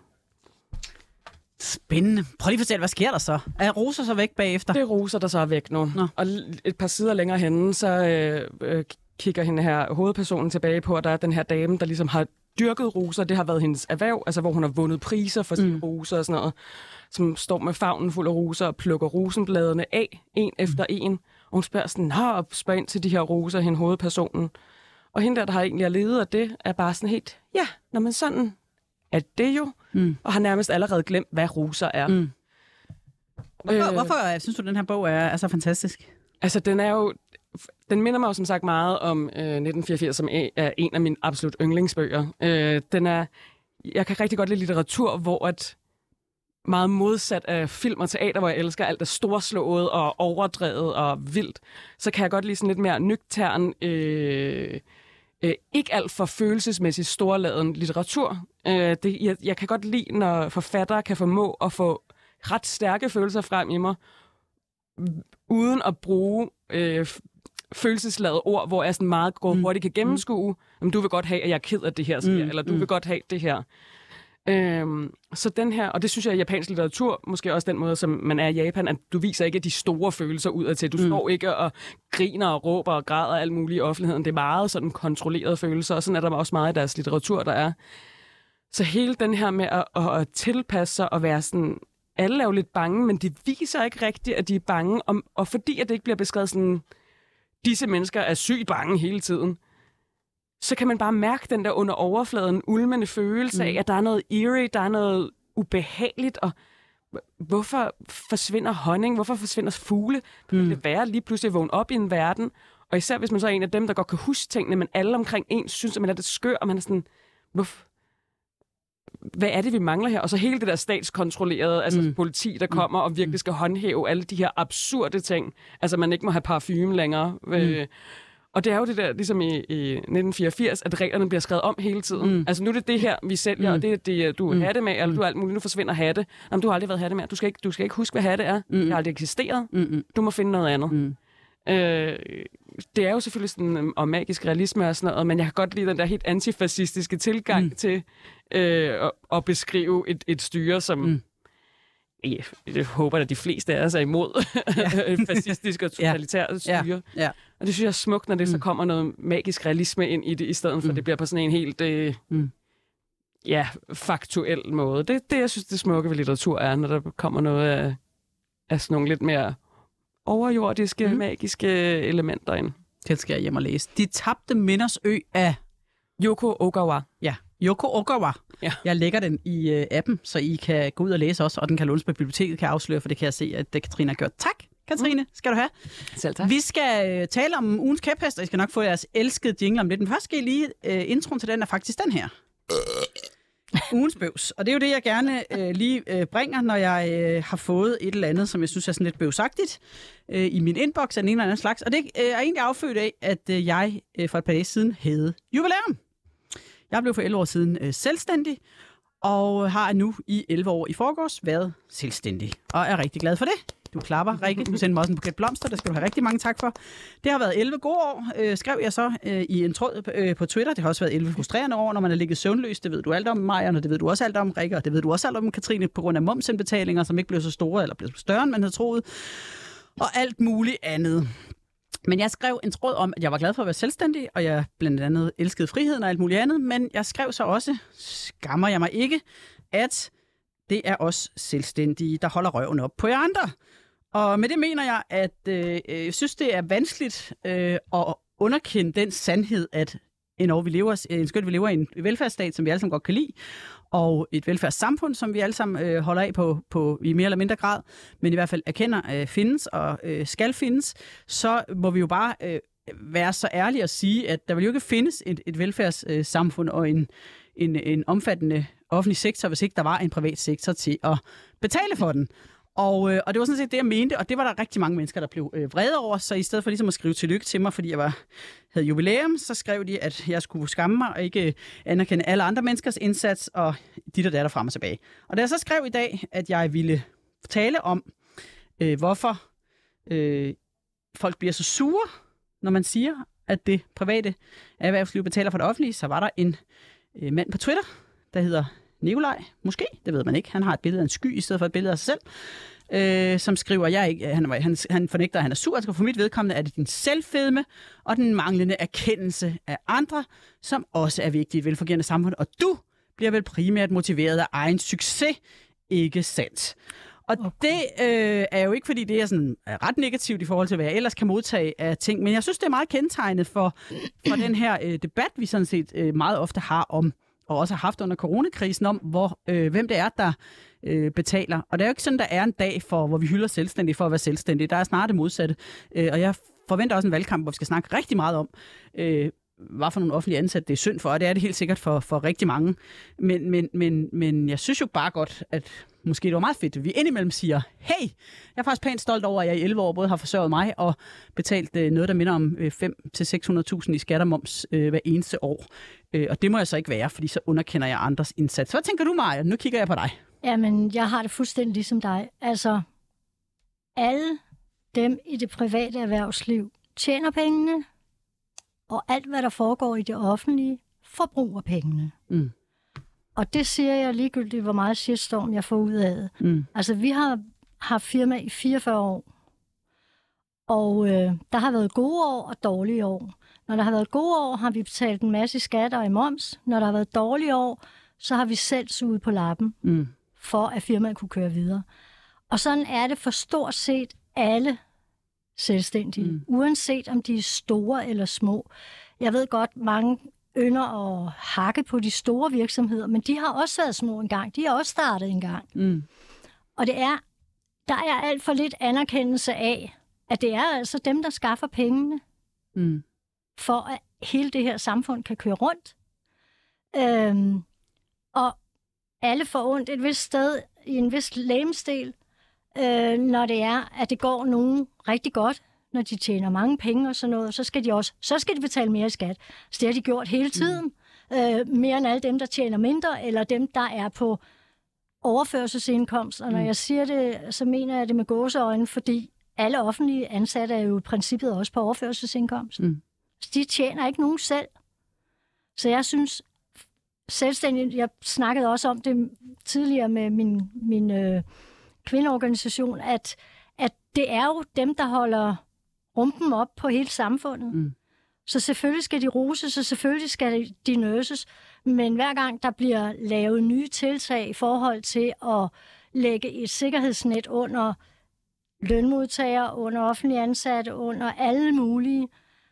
Spændende. Prøv lige at fortælle, hvad sker der så? Er roser så væk bagefter? Det er roser, der så er væk nu. Nå. Og et par sider længere henne, så øh, øh, kigger hende her hovedpersonen tilbage på, at der er den her dame, der ligesom har dyrket roser. Det har været hendes erhverv, altså hvor hun har vundet priser for sine mm. roser og sådan noget, som står med favnen fuld af roser og plukker rosenbladene af, en efter en. Og hun spørger sådan, nå, og spørger ind til de her roser, hende hovedpersonen. Og hende der, der har egentlig ledet af det, er bare sådan helt, ja, når man sådan er det jo, mm. og har nærmest allerede glemt, hvad roser er. Mm. Hvorfor, øh, hvorfor synes du, den her bog er, er så fantastisk? Altså, den er jo... Den minder mig jo som sagt meget om øh, nitten fireogfirs, som er en af mine absolut yndlingsbøger. Øh, den er... Jeg kan rigtig godt lide litteratur, hvor at meget modsat af film og teater, hvor jeg elsker alt det storslået og overdrevet og vildt, så kan jeg godt lide sådan lidt mere nøgtern, øh, øh, ikke alt for følelsesmæssigt storladen litteratur. Øh, det, jeg, jeg kan godt lide, når forfattere kan formå at få ret stærke følelser frem i mig, uden at bruge øh, følelsesladede ord, hvor jeg sådan meget går hurtigt kan gennemskue, om du vil godt have, at jeg er ked af det her, sker, mm. eller du vil godt have det her. Øhm, så den her, og det synes jeg er japansk litteratur, måske også den måde, som man er i Japan, at du viser ikke de store følelser udad til. Du mm. står ikke og griner og råber og græder alt muligt i offentligheden. Det er meget sådan kontrollerede følelser, og sådan er der også meget i deres litteratur, der er. Så hele den her med at, at tilpasse sig og være sådan, alle er jo lidt bange, men de viser ikke rigtigt, at de er bange, om, og fordi at det ikke bliver beskrevet sådan, disse mennesker er sygt bange hele tiden, så kan man bare mærke den der under overfladen ulmende følelse af, mm. at der er noget eerie, der er noget ubehageligt, og hvorfor forsvinder honning, hvorfor forsvinder fugle? Det vil mm. være lige pludselig at vågne op i en verden, og især hvis man så er en af dem, der godt kan huske tingene, men alle omkring en synes, at man er det skør, og man er sådan, hvorfor? Hvad er det, vi mangler her? Og så hele det der statskontrollerede, altså mm. politi, der kommer og virkelig skal håndhæve alle de her absurde ting. Altså, man ikke må have parfume længere. Mm. Øh, og det er jo det der, ligesom i, i nitten fireogfirs, at reglerne bliver skrevet om hele tiden. Mm. Altså, nu er det det her, vi sælger, mm. og det er det, du er mm. hatte med, eller du er alt muligt. Nu forsvinder hatte. Jamen, du har aldrig været hatte med. Du skal ikke, du skal ikke huske, hvad hatte er. Mm. Det har aldrig eksisteret. Mm. Du må finde noget andet. Mm. Øh, det er jo selvfølgelig sådan om magisk realisme og sådan noget, men jeg kan godt lide den der helt antifascistiske tilgang mm. til øh, at, at beskrive et, et styre, som mm. jeg, jeg håber, at de fleste af os er imod ja. fascistisk og totalitært styre. Ja. Ja. Og det synes jeg er smukt, når det mm. så kommer noget magisk realisme ind i det, i stedet for mm. det bliver på sådan en helt øh, mm. ja, faktuel måde. Det det, jeg synes, det smukke ved litteratur er, når der kommer noget af, af sådan nogle lidt mere overjordiske, mm. magiske elementer ind. Det skal jeg hjem og læse. De tabte minders ø af Yoko Ogawa. Ja, Yoko Ogawa. Ja. Jeg lægger den i uh, appen, så I kan gå ud og læse også, og den kan lånes på biblioteket, kan jeg afsløre, for det kan jeg se, at det Katrine har gjort. Tak, Katrine. Mm. Skal du have. Selv tak. Vi skal uh, tale om ugens kæphest, og I skal nok få jeres elskede jingle om lidt. Den første skal I lige, uh, introen til den er faktisk den her. Ugens bøvs. Og det er jo det, jeg gerne øh, lige øh, bringer, når jeg øh, har fået et eller andet, som jeg synes er sådan lidt bøvsagtigt øh, i min inbox af en eller anden slags. Og det øh, er egentlig affødt af, at øh, jeg øh, for et par dage siden havde jubilæum. Jeg blev for elleve år siden øh, selvstændig, og har nu i elleve år i forgårs været selvstændig. Og er rigtig glad for det. Du klapper, Rikke. Du sender mig også en buket blomster. Det skal du have rigtig mange tak for. Det har været elleve gode år, øh, skrev jeg så øh, i en tråd øh, på Twitter. Det har også været elleve frustrerende år, når man er ligget søvnløs. Det ved du alt om, Maja, og det ved du også alt om, Rikke, og det ved du også alt om, Katrine, på grund af momsindbetalinger, som ikke blev så store, eller blev større, end man havde troet. Og alt muligt andet. Men jeg skrev en tråd om, at jeg var glad for at være selvstændig, og jeg blandt andet elskede friheden og alt muligt andet. Men jeg skrev så også, skammer jeg mig ikke, at det er os selvstændige, der holder røven op på jer andre. Og med det mener jeg, at øh, jeg synes, det er vanskeligt øh, at underkende den sandhed, at endnu vi lever, en skønt, vi lever i en velfærdsstat, som vi alle sammen godt kan lide, og et velfærdssamfund, som vi alle sammen øh, holder af på, på i mere eller mindre grad, men i hvert fald erkender øh, findes og øh, skal findes, så må vi jo bare øh, være så ærlige at sige, at der vil jo ikke findes et, et velfærdssamfund og en, en, en omfattende offentlig sektor, hvis ikke der var en privat sektor til at betale for den. Og, øh, og det var sådan set det, jeg mente, og det var der rigtig mange mennesker, der blev øh, vrede over, så i stedet for ligesom at skrive tillykke til mig, fordi jeg var, havde jubilæum, så skrev de, at jeg skulle skamme mig og ikke anerkende alle andre menneskers indsats, og dit og der frem og tilbage. Og da jeg så skrev i dag, at jeg ville tale om, øh, hvorfor øh, folk bliver så sure, når man siger, at det private erhvervsliv betaler for det offentlige, så var der en øh, mand på Twitter, der hedder Nikolaj, måske, det ved man ikke. Han har et billede af en sky i stedet for et billede af sig selv, øh, som skriver, jeg ikke, han, han, han fornægter, at han er sur. Altså for mit vedkommende er det din selvfedme og den manglende erkendelse af andre, som også er vigtigt i et velfungerende samfund. Og du bliver vel primært motiveret af egen succes, ikke sandt? Og okay. det øh, er jo ikke, fordi det er sådan er ret negativt i forhold til, hvad jeg ellers kan modtage af ting, men jeg synes, det er meget kendetegnet for, for den her øh, debat, vi sådan set øh, meget ofte har om, og også har haft under coronakrisen, om hvor, øh, hvem det er, der øh, betaler. Og det er jo ikke sådan, der er en dag, for, hvor vi hylder selvstændige for at være selvstændige. Der er snart det modsatte. Øh, og jeg forventer også en valgkamp, hvor vi skal snakke rigtig meget om, øh, hvad for nogle offentlige ansatte det er synd for, og det er det helt sikkert for, for rigtig mange. Men, men, men, men jeg synes jo bare godt, at måske det var meget fedt, at vi indimellem siger, hey, jeg er faktisk pænt stolt over, at jeg i elleve år både har forsørget mig og betalt øh, noget, der minder om øh, fem til seks hundrede tusind i skat og moms øh, hver eneste år. Øh, og det må jeg så ikke være, fordi så underkender jeg andres indsats. Hvad tænker du, Maja? Nu kigger jeg på dig. Jamen, jeg har det fuldstændig ligesom dig. Altså, alle dem i det private erhvervsliv tjener pengene, og alt, hvad der foregår i det offentlige, forbruger pengene. Mm. Og det siger jeg ligegyldigt, hvor meget shitstorm jeg får ud af det. Mm. Altså, vi har haft firma i fireogfyrre år, og øh, der har været gode år og dårlige år. Når der har været gode år, har vi betalt en masse skatter og i moms. Når der har været dårlige år, så har vi selv suget på lappen, mm. for at firmaet kunne køre videre. Og sådan er det for stort set alle selvstændige, mm. uanset om de er store eller små. Jeg ved godt, mange ynder at hakke på de store virksomheder, men de har også været små engang. De har også startet engang. Mm. Og det er, der er alt for lidt anerkendelse af, at det er altså dem, der skaffer pengene, mm. for at hele det her samfund kan køre rundt. Øhm, og alle får ondt et vist sted i en vis legemsdel, øh, når det er, at det går nogen rigtig godt, når de tjener mange penge og sådan noget, så skal de også så skal de betale mere i skat. Så det har de gjort hele tiden. Mm. Øh, mere end alle dem, der tjener mindre, eller dem, der er på overførselsindkomst. Og når mm. jeg siger det, så mener jeg det med gåseøjne, fordi alle offentlige ansatte er jo i princippet også på overførselsindkomst. Mm. Så de tjener ikke nogen selv. Så jeg synes, selvstændigt, jeg snakkede også om det tidligere med min, min øh, kvindeorganisation, at, at det er jo dem, der holder rumpen op på hele samfundet. Mm. Så selvfølgelig skal de roses, og selvfølgelig skal de nøses, men hver gang der bliver lavet nye tiltag i forhold til at lægge et sikkerhedsnet under lønmodtagere, under offentlige ansatte, under alle mulige,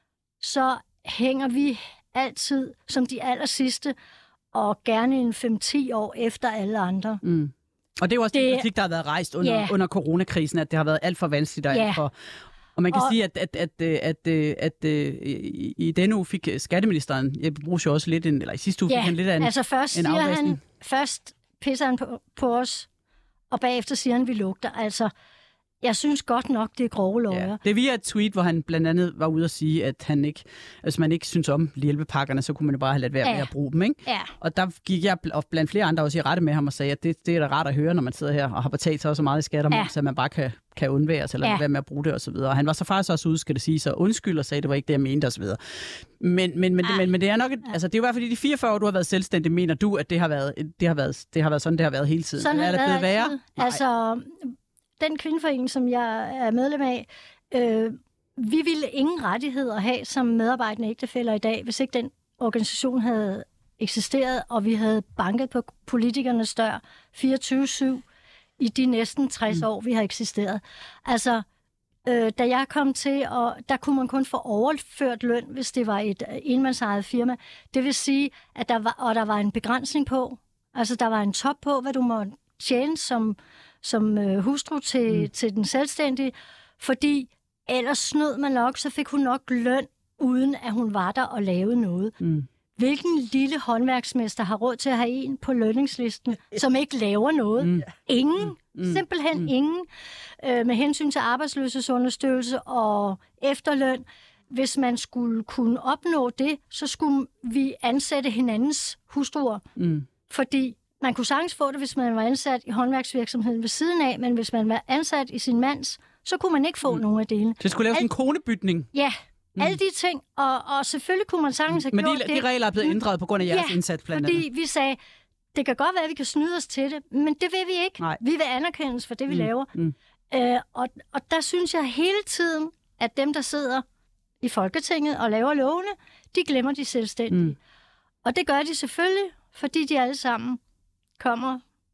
så hænger vi altid som de allersidste, og gerne en fem til ti år efter alle andre. Mm. Og det er jo også det, den kritik, der har været rejst under, yeah. under coronakrisen, at det har været alt for vanskeligt og yeah. alt for... Og man kan og... sige, at, at, at, at, at, at, at i, i denne uge fik skatteministeren, jeg bruger jo også lidt en, eller i sidste uge ja, fik han lidt af en altså først en siger han, først pisser han på, på os, og bagefter siger han, vi lugter. Altså, jeg synes godt nok, det er grove løjer. Ja, det er via et tweet, hvor han blandt andet var ude at sige, at han ikke, hvis man ikke synes om hjælpepakkerne, så kunne man jo bare have ladt være ja. med at bruge dem. Ikke? Ja. Og der gik jeg og blandt flere andre også i rette med ham og sagde, at det, det er da rart at høre, når man sidder her og har betalt så meget i skat og moms, ja. at man bare kan, kan undvære sig, eller ja. være med at bruge det osv. Og han var så faktisk også ude, skal det sige, så undskyld og sagde, at det var ikke det, jeg mente osv. Men, men, men, men, men det er nok, et, altså det er jo i hvert fald de fireogfyrre år, du har været selvstændig, mener du, at det har været, det har været, det har været sådan, det har været hele tiden. Sådan er det blevet værre? Altså... Den kvindeforening, som jeg er medlem af, øh, vi ville ingen rettigheder have som medarbejdende ægtefæller i dag, hvis ikke den organisation havde eksisteret, og vi havde banket på politikernes dør fireogtyve syv i de næsten tres mm. år, vi har eksisteret. Altså, øh, da jeg kom til, og der kunne man kun få overført løn, hvis det var et enmandsejet firma. Det vil sige, at der var, og der var en begrænsning på. Altså, der var en top på, hvad du må tjene som som øh, hustru til, mm. til den selvstændige, fordi ellers snød man nok, så fik hun nok løn, uden at hun var der og lavede noget. Mm. Hvilken lille håndværksmester har råd til at have en på lønningslisten, som ikke laver noget? Mm. Ingen. Mm. Simpelthen mm. ingen. Øh, med hensyn til arbejdsløshedsunderstøttelse og efterløn, hvis man skulle kunne opnå det, så skulle vi ansætte hinandens hustruer. Mm. Fordi man kunne sagtens få det, hvis man var ansat i håndværksvirksomheden ved siden af, men hvis man var ansat i sin mands, så kunne man ikke få mm. nogen af delene. Så det skulle laves Al- en konebytning? Ja, mm. alle de ting. Og, og selvfølgelig kunne man sagtens have men gjort de, det. Men de regler er blevet ændret på grund af jeres ja, indsats blandt andet. fordi vi sagde, det kan godt være, at vi kan snyde os til det, men det vil vi ikke. Nej. Vi vil anerkendes for det, vi mm. laver. Mm. Øh, og, og der synes jeg hele tiden, at dem, der sidder i Folketinget og laver lovene, de glemmer de selvstændige. Mm. Og det gør de selvfølgelig, fordi de alle sammen kommer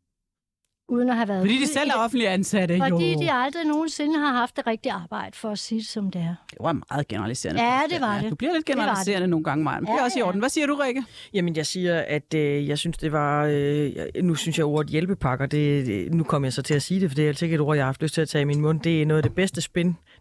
uden at have været... Fordi de selv er offentlige ansatte, fordi jo. Fordi de aldrig nogensinde har haft det rigtige arbejde, for at sige det, som det er. Det var meget generaliserende. Ja, det var ja, det. Du bliver lidt generaliserende det. nogle gange, Maja. Men det er ja, også i orden. Hvad siger du, Rikke? Jamen, jeg siger, at øh, jeg synes, det var... Øh, nu synes jeg, ordet hjælpepakker, det, det, nu kommer jeg så til at sige det, for det er altså ikke et ord, jeg har haft lyst til at tage i min mund. Det er noget af det bedste spin,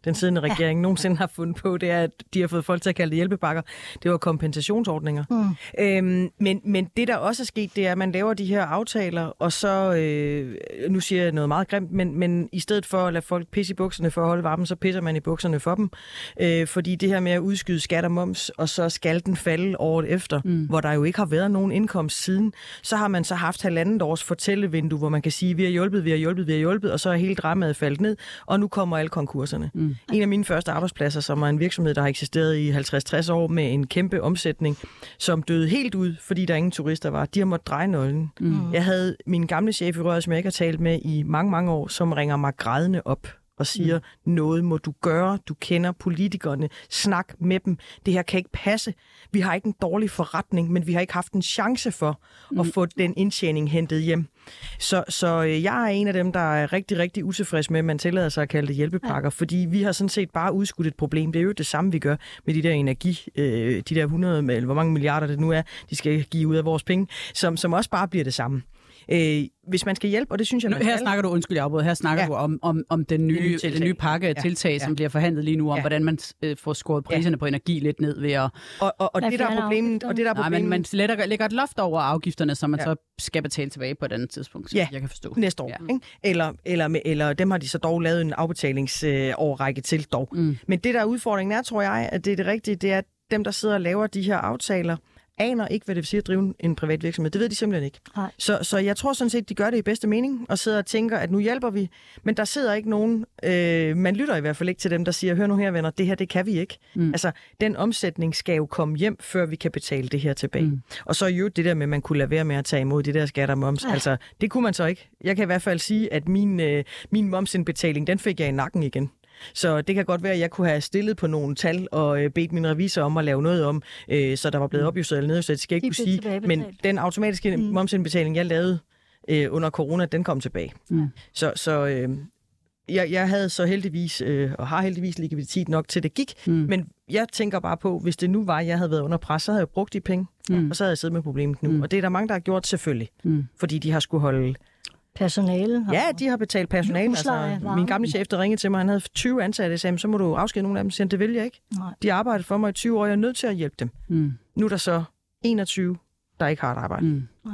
den siddende regering, ja. nogensinde har fundet på, det er, at de har fået folk til at kalde det hjælpepakker. Det var kompensationsordninger. Mm. Øhm, men, men det, der også er sket, det er, at man laver de her aftaler, og så, øh, nu siger jeg noget meget grimt, men, men i stedet for at lade folk pisse i bukserne for at holde varmen, så pisser man i bukserne for dem. Øh, fordi det her med at udskyde skat og moms, og så skal den falde året efter, mm. hvor der jo ikke har været nogen indkomst siden, så har man så haft halvandet års fortællevindue, hvor man kan sige, vi har hjulpet, vi har hjulpet, vi har hjulpet, og så er hele dramaet faldet ned, og nu kommer alle konkurserne. Mm. En af mine første arbejdspladser, som er en virksomhed, der har eksisteret i halvtreds til tres år med en kæmpe omsætning, som døde helt ud, fordi der ingen turister var. De har måttet dreje nøglen. Mm. Jeg havde min gamle chef i Røret, som jeg ikke har talt med i mange, mange år, som ringer mig grædende op og siger, mm. noget må du gøre, du kender politikerne, snak med dem, det her kan ikke passe. Vi har ikke en dårlig forretning, men vi har ikke haft en chance for mm. at få den indtjening hentet hjem. Så, så jeg er en af dem, der er rigtig, rigtig utilfreds med, at man tillader sig at kalde det hjælpepakker, ja. Fordi vi har sådan set bare udskudt et problem. Det er jo det samme, vi gør med de der energi, øh, de der hundrede, eller hvor mange milliarder det nu er, de skal give ud af vores penge, som, som også bare bliver det samme. Øh, hvis man skal hjælpe, og det synes jeg, man nu, her skal. snakker du, undskyld, jeg her snakker ja. du om, om, om den nye, nye, den nye pakke af ja. tiltag, ja. som bliver forhandlet lige nu, om ja. hvordan man øh, får skåret priserne ja. på energi lidt ned ved at... Og, og, og det der er problemet... Og det der er problemet... Nej, men man lægger, lægger et loft over afgifterne, som man ja. så skal betale tilbage på et andet tidspunkt, så ja. jeg kan forstå. Næste år. Ja. Ikke? Eller, eller, med, eller dem har de så dog lavet en afbetalingsoverrække til dog. Mm. Men det der udfordringen er, tror jeg, at det er det rigtige, det er, at dem, der sidder og laver de her aftaler, aner ikke, hvad det vil sige at drive en privat virksomhed. Det ved de simpelthen ikke. Så, så jeg tror sådan set, de gør det i bedste mening, og sidder og tænker, at nu hjælper vi. Men der sidder ikke nogen, øh, man lytter i hvert fald ikke til dem, der siger, hør nu her venner, det her, det kan vi ikke. Mm. Altså, den omsætning skal jo komme hjem, før vi kan betale det her tilbage. Mm. Og så jo det der med, at man kunne lade være med at tage imod det der skatter og moms. Ja. Altså, det kunne man så ikke. Jeg kan i hvert fald sige, at min, øh, min momsindbetaling, den fik jeg i nakken igen. Så det kan godt være, at jeg kunne have stillet på nogle tal og øh, bedt min revisor om at lave noget om, øh, så der var blevet opjusteret eller nedjusteret. Det skal jeg ikke kunne sige. Men den automatiske mm. momsindbetaling, jeg lavede øh, under corona, den kom tilbage. Mm. Så, så øh, jeg, jeg havde så heldigvis, øh, og har heldigvis likviditet nok til det gik. Mm. Men jeg tænker bare på, hvis det nu var, at jeg havde været under pres, så havde jeg brugt de penge, mm. og så havde jeg siddet med problemet nu. Mm. Og det er der mange, der har gjort selvfølgelig, mm. fordi de har skulle holde... Personale? Ja, de har betalt personale. Altså, min gamle chef, der ringede til mig, han havde tyve ansatte, sagde, så må du afskede nogle af dem. Siger, det vil jeg ikke. Nej. De har arbejdet for mig i tyve år, jeg er nødt til at hjælpe dem. Mm. Nu er der så enogtyve, der ikke har et arbejde. Mm. Ja.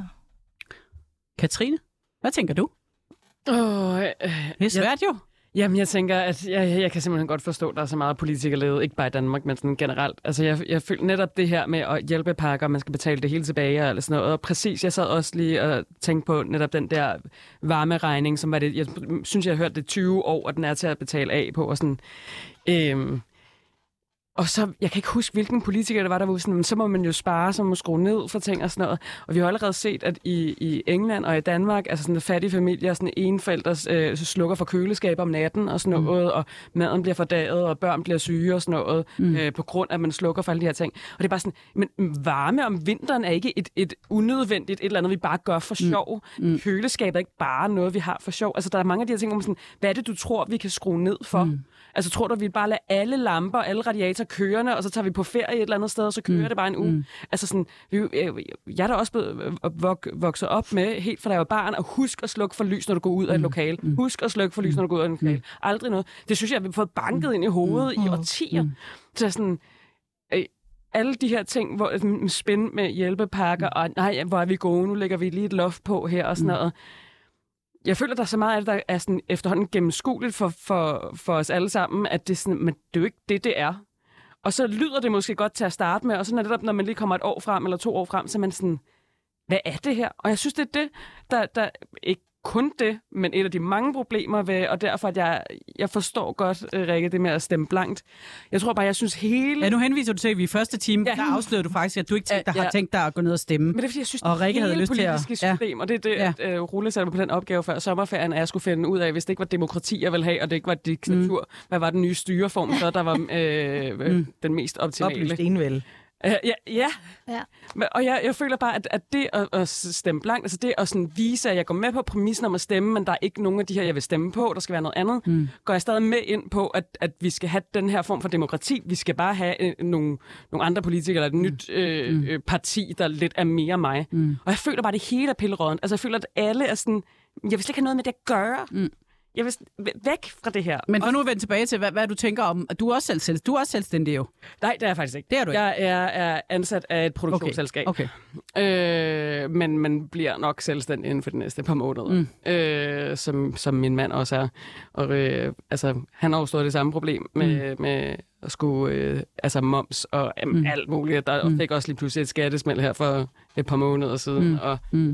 Katrine, hvad tænker du? Oh, øh, det er svært jo. Jamen, jeg tænker, at jeg, jeg kan simpelthen godt forstå, at der er så meget politikerledet, ikke bare i Danmark, men sådan generelt. Altså, jeg, jeg føler netop det her med at hjælpe pakker, man skal betale det hele tilbage, eller sådan noget. Og præcis, jeg sad også lige og tænkte på netop den der varmeregning, som var det, jeg synes, jeg har hørt det tyve år, og den er til at betale af på, og sådan... Øhm, Og så, jeg kan ikke huske, hvilken politiker det var, der var sådan, men så må man jo spare, så må man skrue ned for ting og sådan noget. Og vi har allerede set, at i, i England og i Danmark, altså sådan fattige familier, sådan en forælder øh, slukker for køleskab om natten og sådan noget, mm. og maden bliver fordaget, og børn bliver syge og sådan noget, mm. øh, på grund af, at man slukker for alle de her ting. Og det er bare sådan, men varme om vinteren er ikke et, et unødvendigt, et eller andet, vi bare gør for sjov. Mm. Køleskabet er ikke bare noget, vi har for sjov. Altså, der er mange af de her ting, hvor man sådan, hvad er det, du tror, vi kan skrue ned for? Mm. Altså, tror du, at vi bare lader alle lamper, alle radiatorer kørende, og så tager vi på ferie et eller andet sted, og så kører mm. det bare en uge? Mm. Altså sådan, vi, jeg er da også blevet vok- vokset op med, helt fra da jeg var barn, at husk at slukke for lys, når du går ud af et lokale. Mm. Husk at slukke for lys, når du går ud af et lokale. Mm. Aldrig noget. Det synes jeg, at vi har fået banket ind i hovedet mm. i årtier. Mm. Så sådan... Øh, alle de her ting, hvor spænd med hjælpepakker, mm. og nej, hvor er vi gode, nu lægger vi lige et loft på her, og sådan mm. noget. Jeg føler, der er så meget af det, der er sådan efterhånden gennemskueligt for, for, for os alle sammen, at det, sådan, men det er jo ikke det, det er. Og så lyder det måske godt til at starte med, og så netop, når man lige kommer et år frem, eller to år frem, så er man sådan, hvad er det her? Og jeg synes, det er det, der, der ikke kun det, men et af de mange problemer ved, og derfor, at jeg, jeg forstår godt, Rikke, det med at stemme blankt. Jeg tror bare, jeg synes hele... Ja, nu henviser du til, at vi i første time, ja. der afslørede du faktisk, at du ikke tænkte, der ja. har tænkt dig at gå ned og stemme. Men det er, fordi jeg synes, og Rikke havde lyst til at... system, ja. og det er det, ja. at uh, Rulle satte på den opgave før sommerferien, at jeg skulle finde ud af, hvis det ikke var demokrati, jeg ville have, og det ikke var diktatur, mm. hvad var den nye styreform, så der var øh, mm. den mest optimale. Oplyst envælde. Uh, ja, ja. ja. Og jeg, jeg føler bare, at, at det at, at stemme blankt, altså det at sådan vise, at jeg går med på præmissen om at stemme, men der er ikke nogen af de her, jeg vil stemme på, der skal være noget andet, mm. går jeg stadig med ind på, at, at vi skal have den her form for demokrati. Vi skal bare have øh, nogle, nogle andre politikere, eller et mm. nyt øh, mm. øh, parti, der lidt er mere mig. Mm. Og jeg føler bare, at det hele er pillerådent. Altså jeg føler, at alle er sådan, jeg vil slet ikke have noget med det at gøre. Mm. jeg vil væk fra det her. Men for nu at vende tilbage til, hvad, hvad du tænker om, du er også, selv, selv, du er også selvstændig jo. Nej, det er jeg faktisk ikke. Det er du ikke. Jeg er, er ansat af et produktionsselskab. Okay. okay. Øh, men man bliver nok selvstændig inden for de næste par måneder. Mm. Øh, som, som min mand også er. Og øh, altså, han har jo stået det samme problem med, mm. med at skulle, øh, altså moms og øh, mm. alt muligt. Der mm. fik også lige pludselig et skattesmæld her for et par måneder siden. Mm. Og mm.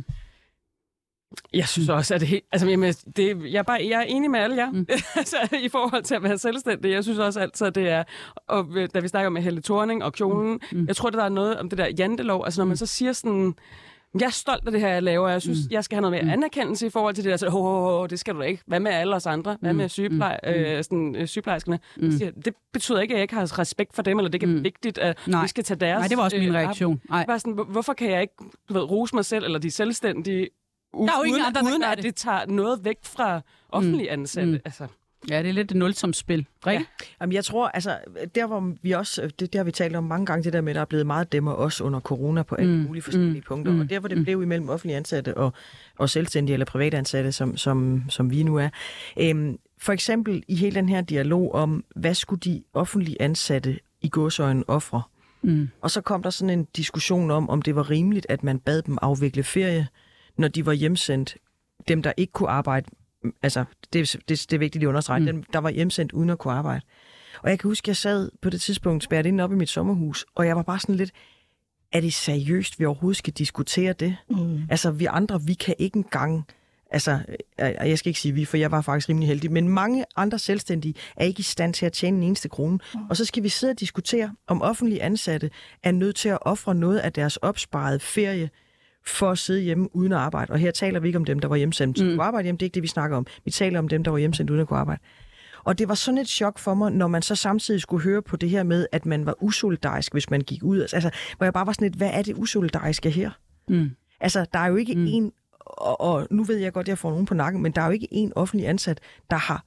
jeg synes også, at det helt... Altså, jamen, det, jeg, er bare, jeg er enig med alle jer, mm. altså, i forhold til at være selvstændig. Jeg synes også altid, at det er... Og da vi snakker om Helle Thorning og kjolen, mm. jeg tror, der er noget om det der jantelov. Altså, når man så siger sådan... Jeg er stolt af det her, jeg laver. Jeg synes, mm. jeg skal have noget mere anerkendelse i forhold til det der. Så, oh, oh, oh, det skal du da ikke. Hvad med alle os andre? Hvad med sygeplej, mm. øh, sådan, øh, sygeplejerskerne? Mm. Siger, det betyder ikke, at jeg ikke har respekt for dem, eller det er mm. vigtigt, at Nej. vi skal tage deres... Nej, det var også min reaktion. Øh, bare sådan, hvorfor kan jeg ikke du ved, rose mig selv, eller de selvstændige, u- der er jo ingen uden, andre, uden at det. det tager noget væk fra offentlige mm. ansatte? Mm. Altså. Ja, det er lidt et nulsumsspil. Rikke? Ja. Jamen, jeg tror, altså, der hvor vi også, det, det har vi talt om mange gange, det der med, der er blevet meget dæmmer også under corona på alle mm. mulige forskellige mm. punkter. Mm. Og der hvor det blev imellem offentlige ansatte og, og selvstændige eller private ansatte, som, som, som vi nu er. Øhm, for eksempel i hele den her dialog om, hvad skulle de offentlige ansatte i gåseøjne ofre? Mm. Og så kom der sådan en diskussion om, om det var rimeligt, at man bad dem afvikle ferie, når de var hjemsendt. Dem, der ikke kunne arbejde. Altså, det, det, det er vigtigt at understrege. Mm. Den, der var hjemsendt uden at kunne arbejde. Og jeg kan huske, at jeg sad på det tidspunkt spærret inde op i mit sommerhus, og jeg var bare sådan lidt, er det seriøst, vi overhovedet skal diskutere det? Mm. Altså, vi andre, vi kan ikke engang... Altså, jeg skal ikke sige vi, for jeg var faktisk rimelig heldig, men mange andre selvstændige er ikke i stand til at tjene en eneste krone. Mm. Og så skal vi sidde og diskutere, om offentlige ansatte er nødt til at ofre noget af deres opsparede ferie for at sidde hjemme uden at arbejde. Og her taler vi ikke om dem, der var hjemsendt. Mm. Arbejde hjemme, det er ikke det, vi snakker om. Vi taler om dem, der var hjemsendt uden at kunne arbejde. Og det var sådan et chok for mig, når man så samtidig skulle høre på det her med, at man var usolidarisk, hvis man gik ud. Altså, hvor jeg bare var sådan lidt, hvad er det usolidariske her? Mm. Altså, der er jo ikke mm. en, og, og nu ved jeg godt, at jeg får nogen på nakken, men der er jo ikke en offentlig ansat, der har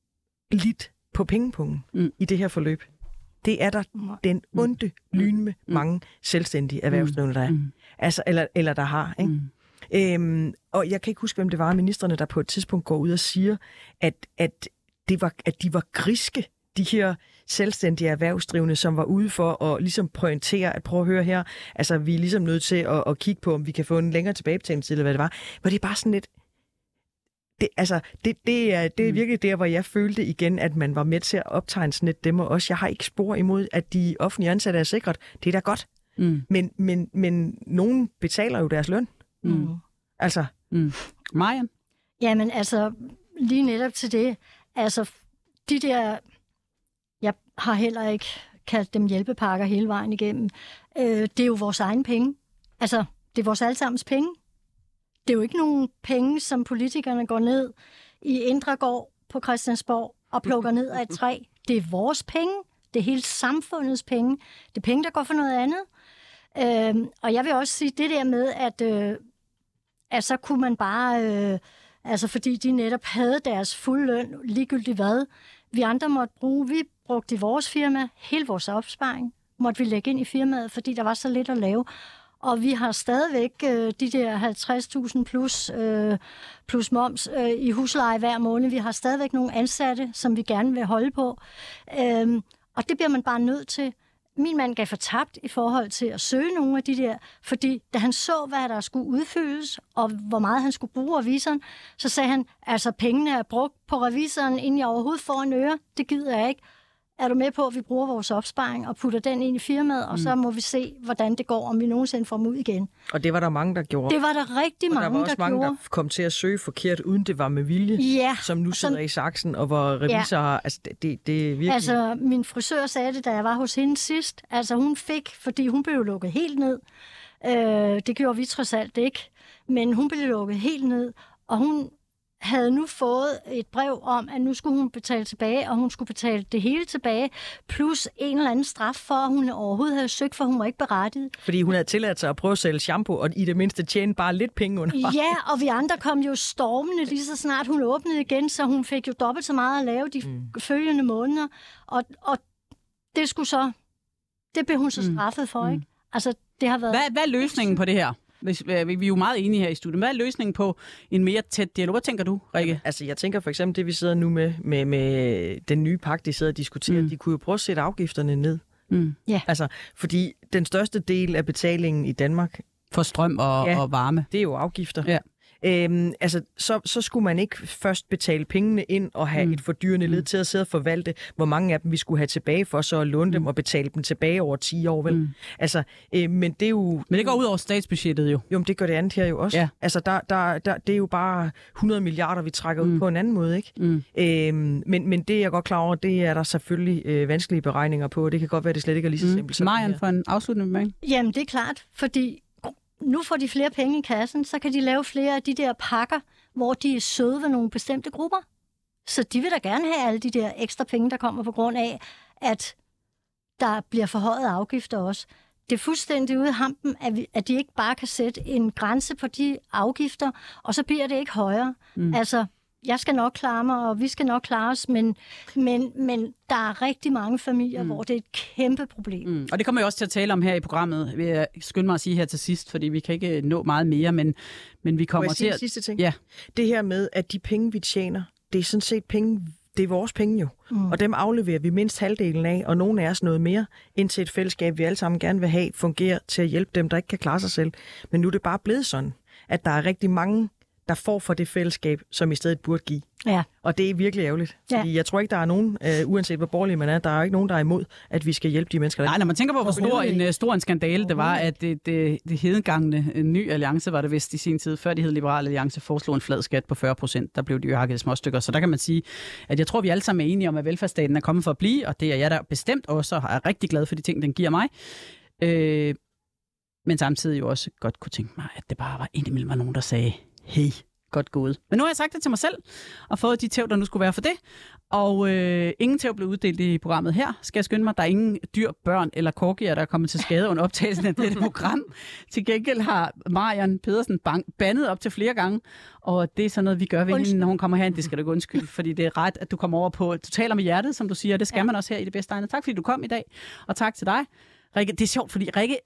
lidt på pengepunkten mm. i det her forløb. Det er der den onde, lynme mm. mange selvstændige erhvervsdrivende, der er. Mm. Altså, eller, eller der har, ikke? Mm. Øhm, og jeg kan ikke huske, hvem det var af ministerne, der på et tidspunkt går ud og siger, at, at, det var, at de var griske, de her selvstændige erhvervsdrivende, som var ude for at ligesom pointere, at prøve at høre her, altså vi er ligesom nødt til at, at kigge på, om vi kan få en længere tilbagebetalingstid, eller hvad det var. Hvor det er bare sådan lidt, det, altså, det, det, er, det er virkelig der, hvor jeg følte igen, at man var med til at optegne sådan et dem og også. Jeg har ikke spor imod, at de offentlige ansatte er sikret. Det er da godt. Mm. Men, men, men nogen betaler jo deres løn. Mm. Altså. Mm. Marian? Jamen, altså, lige netop til det. Altså, de der... Jeg har heller ikke kaldt dem hjælpepakker hele vejen igennem. Øh, det er jo vores egen penge. Altså, det er vores allesammens penge. Det er jo ikke nogen penge, som politikerne går ned i Indregård på Christiansborg og plukker ned af et træ. Det er vores penge. Det er hele samfundets penge. Det er penge, der går for noget andet. Øh, og jeg vil også sige det der med, at, øh, at så kunne man bare... Øh, altså, fordi de netop havde deres fulde løn, ligegyldigt hvad. Vi andre måtte bruge... Vi brugte i vores firma hele vores opsparing. Måtte vi lægge ind i firmaet, fordi der var så lidt at lave. Og vi har stadigvæk øh, de der halvtreds tusind plus, øh, plus moms øh, i husleje hver måned. Vi har stadigvæk nogle ansatte, som vi gerne vil holde på. Øhm, og det bliver man bare nødt til. Min mand gav fortabt i forhold til at søge nogle af de der, fordi da han så, hvad der skulle udfyldes, og hvor meget han skulle bruge revisoren, så sagde han, altså pengene er brugt på revisoren, inden jeg overhovedet får en øre. Det gider jeg ikke. Er du med på, at vi bruger vores opsparing og putter den ind i firmaet, og mm. så må vi se, hvordan det går, om vi nogensinde får dem ud igen. Og det var der mange, der gjorde. Det var der rigtig og mange, der gjorde. der var også mange, gjorde. der kom til at søge forkert, uden det var med vilje, ja, som nu sidder som, i saksen, og hvor revisorer har... Ja. Altså, det, det, det er virkelig... Altså, min frisør sagde det, da jeg var hos hende sidst. Altså, hun fik, fordi hun blev lukket helt ned. Øh, det gjorde vi trods alt ikke. Men hun blev lukket helt ned, og hun... havde nu fået et brev om, at nu skulle hun betale tilbage, og hun skulle betale det hele tilbage, plus en eller anden straf for, at hun overhovedet havde søgt, for hun var ikke berettiget. Fordi hun havde tilladt sig at prøve at sælge shampoo, og i det mindste tjene bare lidt penge under. Ja, og vi andre kom jo stormende lige så snart hun åbnede igen, så hun fik jo dobbelt så meget at lave de mm. følgende måneder. Og, og det skulle så, det blev hun så straffet for, mm. ikke? Altså, det har været... Hvad, hvad er løsningen på det her? Hvis, vi er jo meget enige her i studiet. Hvad er løsningen på en mere tæt dialog? Hvad tænker du, Rikke? Altså, jeg tænker for eksempel det, vi sidder nu med, med, med den nye pakke, de sidder og diskuterer. Mm. De kunne jo prøve at sætte afgifterne ned. Mm. Ja. Altså, fordi den største del af betalingen i Danmark... For strøm og, ja, og varme. Det er jo afgifter. Ja. Øhm, altså, så, så skulle man ikke først betale pengene ind og have mm. et fordyrende led til at sidde og forvalte, hvor mange af dem vi skulle have tilbage for så at låne mm. dem og betale dem tilbage over ti år, vel? Mm. Altså, øh, men det er jo... Men det går ud over statsbudgettet jo. Jo, men det gør det andet her jo også. Ja. Altså, der, der, der, det er jo bare hundrede milliarder, vi trækker mm. ud på en anden måde, ikke? Mm. Øhm, men, men det er jeg godt klar over, det er der selvfølgelig øh, vanskelige beregninger på, og det kan godt være, det slet ikke er lige så simpelt. Mm. Marian, for en afslutning med. Jamen, det er klart, fordi nu får de flere penge i kassen, så kan de lave flere af de der pakker, hvor de er søde ved nogle bestemte grupper. Så de vil da gerne have alle de der ekstra penge, der kommer på grund af, at der bliver forhøjet afgifter også. Det er fuldstændig ude i hampen, at, vi, at de ikke bare kan sætte en grænse på de afgifter, og så bliver det ikke højere. Mm. Altså, jeg skal nok klare mig, og vi skal nok klare os, men, men, men der er rigtig mange familier, mm. hvor det er et kæmpe problem. Mm. Og det kommer jeg også til at tale om her i programmet, vil jeg skynde mig at sige her til sidst, fordi vi kan ikke nå meget mere, men, men vi kommer til at... sidste ting? Ja. Det her med, at de penge, vi tjener, det er sådan set penge, det er vores penge jo, mm. og dem afleverer vi mindst halvdelen af, og nogle af os noget mere, indtil et fællesskab, vi alle sammen gerne vil have, fungerer til at hjælpe dem, der ikke kan klare sig selv. Men nu er det bare blevet sådan, at der er rigtig mange, der får for det fællesskab, som i stedet burde give. Ja. Og det er virkelig ærgerligt. Ja. Fordi jeg tror ikke, der er nogen, uh, uanset hvor borgerlig man er, der er ikke nogen, der er imod, at vi skal hjælpe de mennesker. Der... Nej, når man tænker på, hvor stor en, stor en skandale det var, at det, det, det hedengangne Ny Alliance var det vist i sin tid, før de hed Liberal Alliance, foreslog en flad skat på fyrre procent. Der blev de jo hakket i småstykker. Så der kan man sige, at jeg tror, vi alle sammen er enige om, at velfærdsstaten er kommet for at blive, og det er jeg der bestemt også, og er rigtig glad for de ting, den giver mig. Øh, men samtidig jo også godt kunne tænke mig, at det bare var indimellem nogen, der sagde, hey, godt gået. Men nu har jeg sagt det til mig selv, og fået de tæv, der nu skulle være for det. Og øh, ingen tæv blev uddelt i programmet her. Skal jeg skynde mig, der er ingen dyr, børn eller korgier, der er kommet til skade under optagelsen af dette program. Til gengæld har Marian Pedersen bandet op til flere gange, og det er sådan noget, vi gør ved hende, når hun kommer herind. Det skal du ikke undskylde, fordi det er ret, at du kommer over på, du taler med hjertet, som du siger, det skal ja. man også her i Det Bedste Egne. Tak fordi du kom i dag, og tak til dig. Rikke, det er sjovt, fordi Rikke,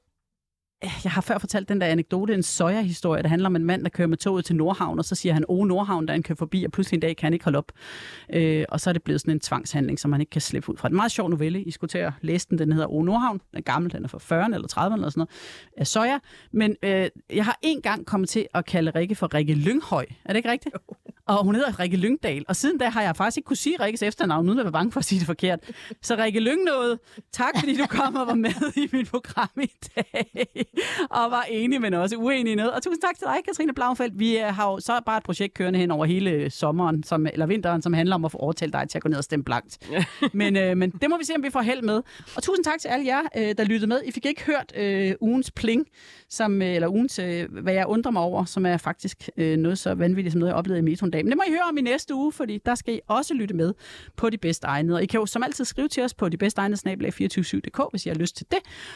jeg har før fortalt den der anekdote, en soja-historie, der handler om en mand, der kører med toget til Nordhavn, og så siger han, åh, Nordhavn, der han kører forbi, og pludselig en dag kan han ikke holde op. Øh, og så er det blevet sådan en tvangshandling, som man ikke kan slippe ud fra. Det er en meget sjov novelle. I skulle til at læse den. Den hedder Åh, Nordhavn. Den er gammel, den er fra fyrrerne eller trediverne eller sådan noget. Af soja. Men øh, jeg har en gang kommet til at kalde Rikke for Rikke Lynghøj. Er det ikke rigtigt? Og hun hedder Rikke Lyngdal. Og siden da har jeg faktisk ikke kunne sige Rikkes efternavn, uden at være bange for at sige det forkert. Så Rikke Lyngnåde, tak fordi du kom og var med i mit program i dag. Og var enig, men også uenig i noget. Og tusind tak til dig, Katrine Blaufeldt. Vi har jo så bare et projekt kørende hen over hele sommeren, som, eller vinteren, som handler om at få overtalt dig til at gå ned og stemme blankt. men, øh, men det må vi se, om vi får held med. Og tusind tak til alle jer, øh, der lyttede med. I fik ikke hørt øh, ugens pling, som, eller ugens, øh, hvad jeg undrer mig over, som er faktisk øh, noget så vanvittigt, som noget, jeg oplevede i metroen dag. Men det må I høre om i næste uge, fordi der skal I også lytte med på De Bedste Egnede. Og I kan jo som altid skrive til os på debedsteegnede snabel-a to fire syv punktum d k, hvis I har lyst til det.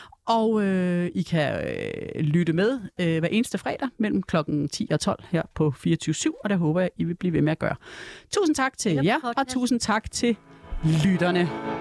Og øh, I kan øh, lytte med øh, hver eneste fredag mellem klokken ti og tolv her på fireogtyve syv, og der håber jeg, I vil blive ved med at gøre. Tusind tak til jer, og tusind tak til lytterne.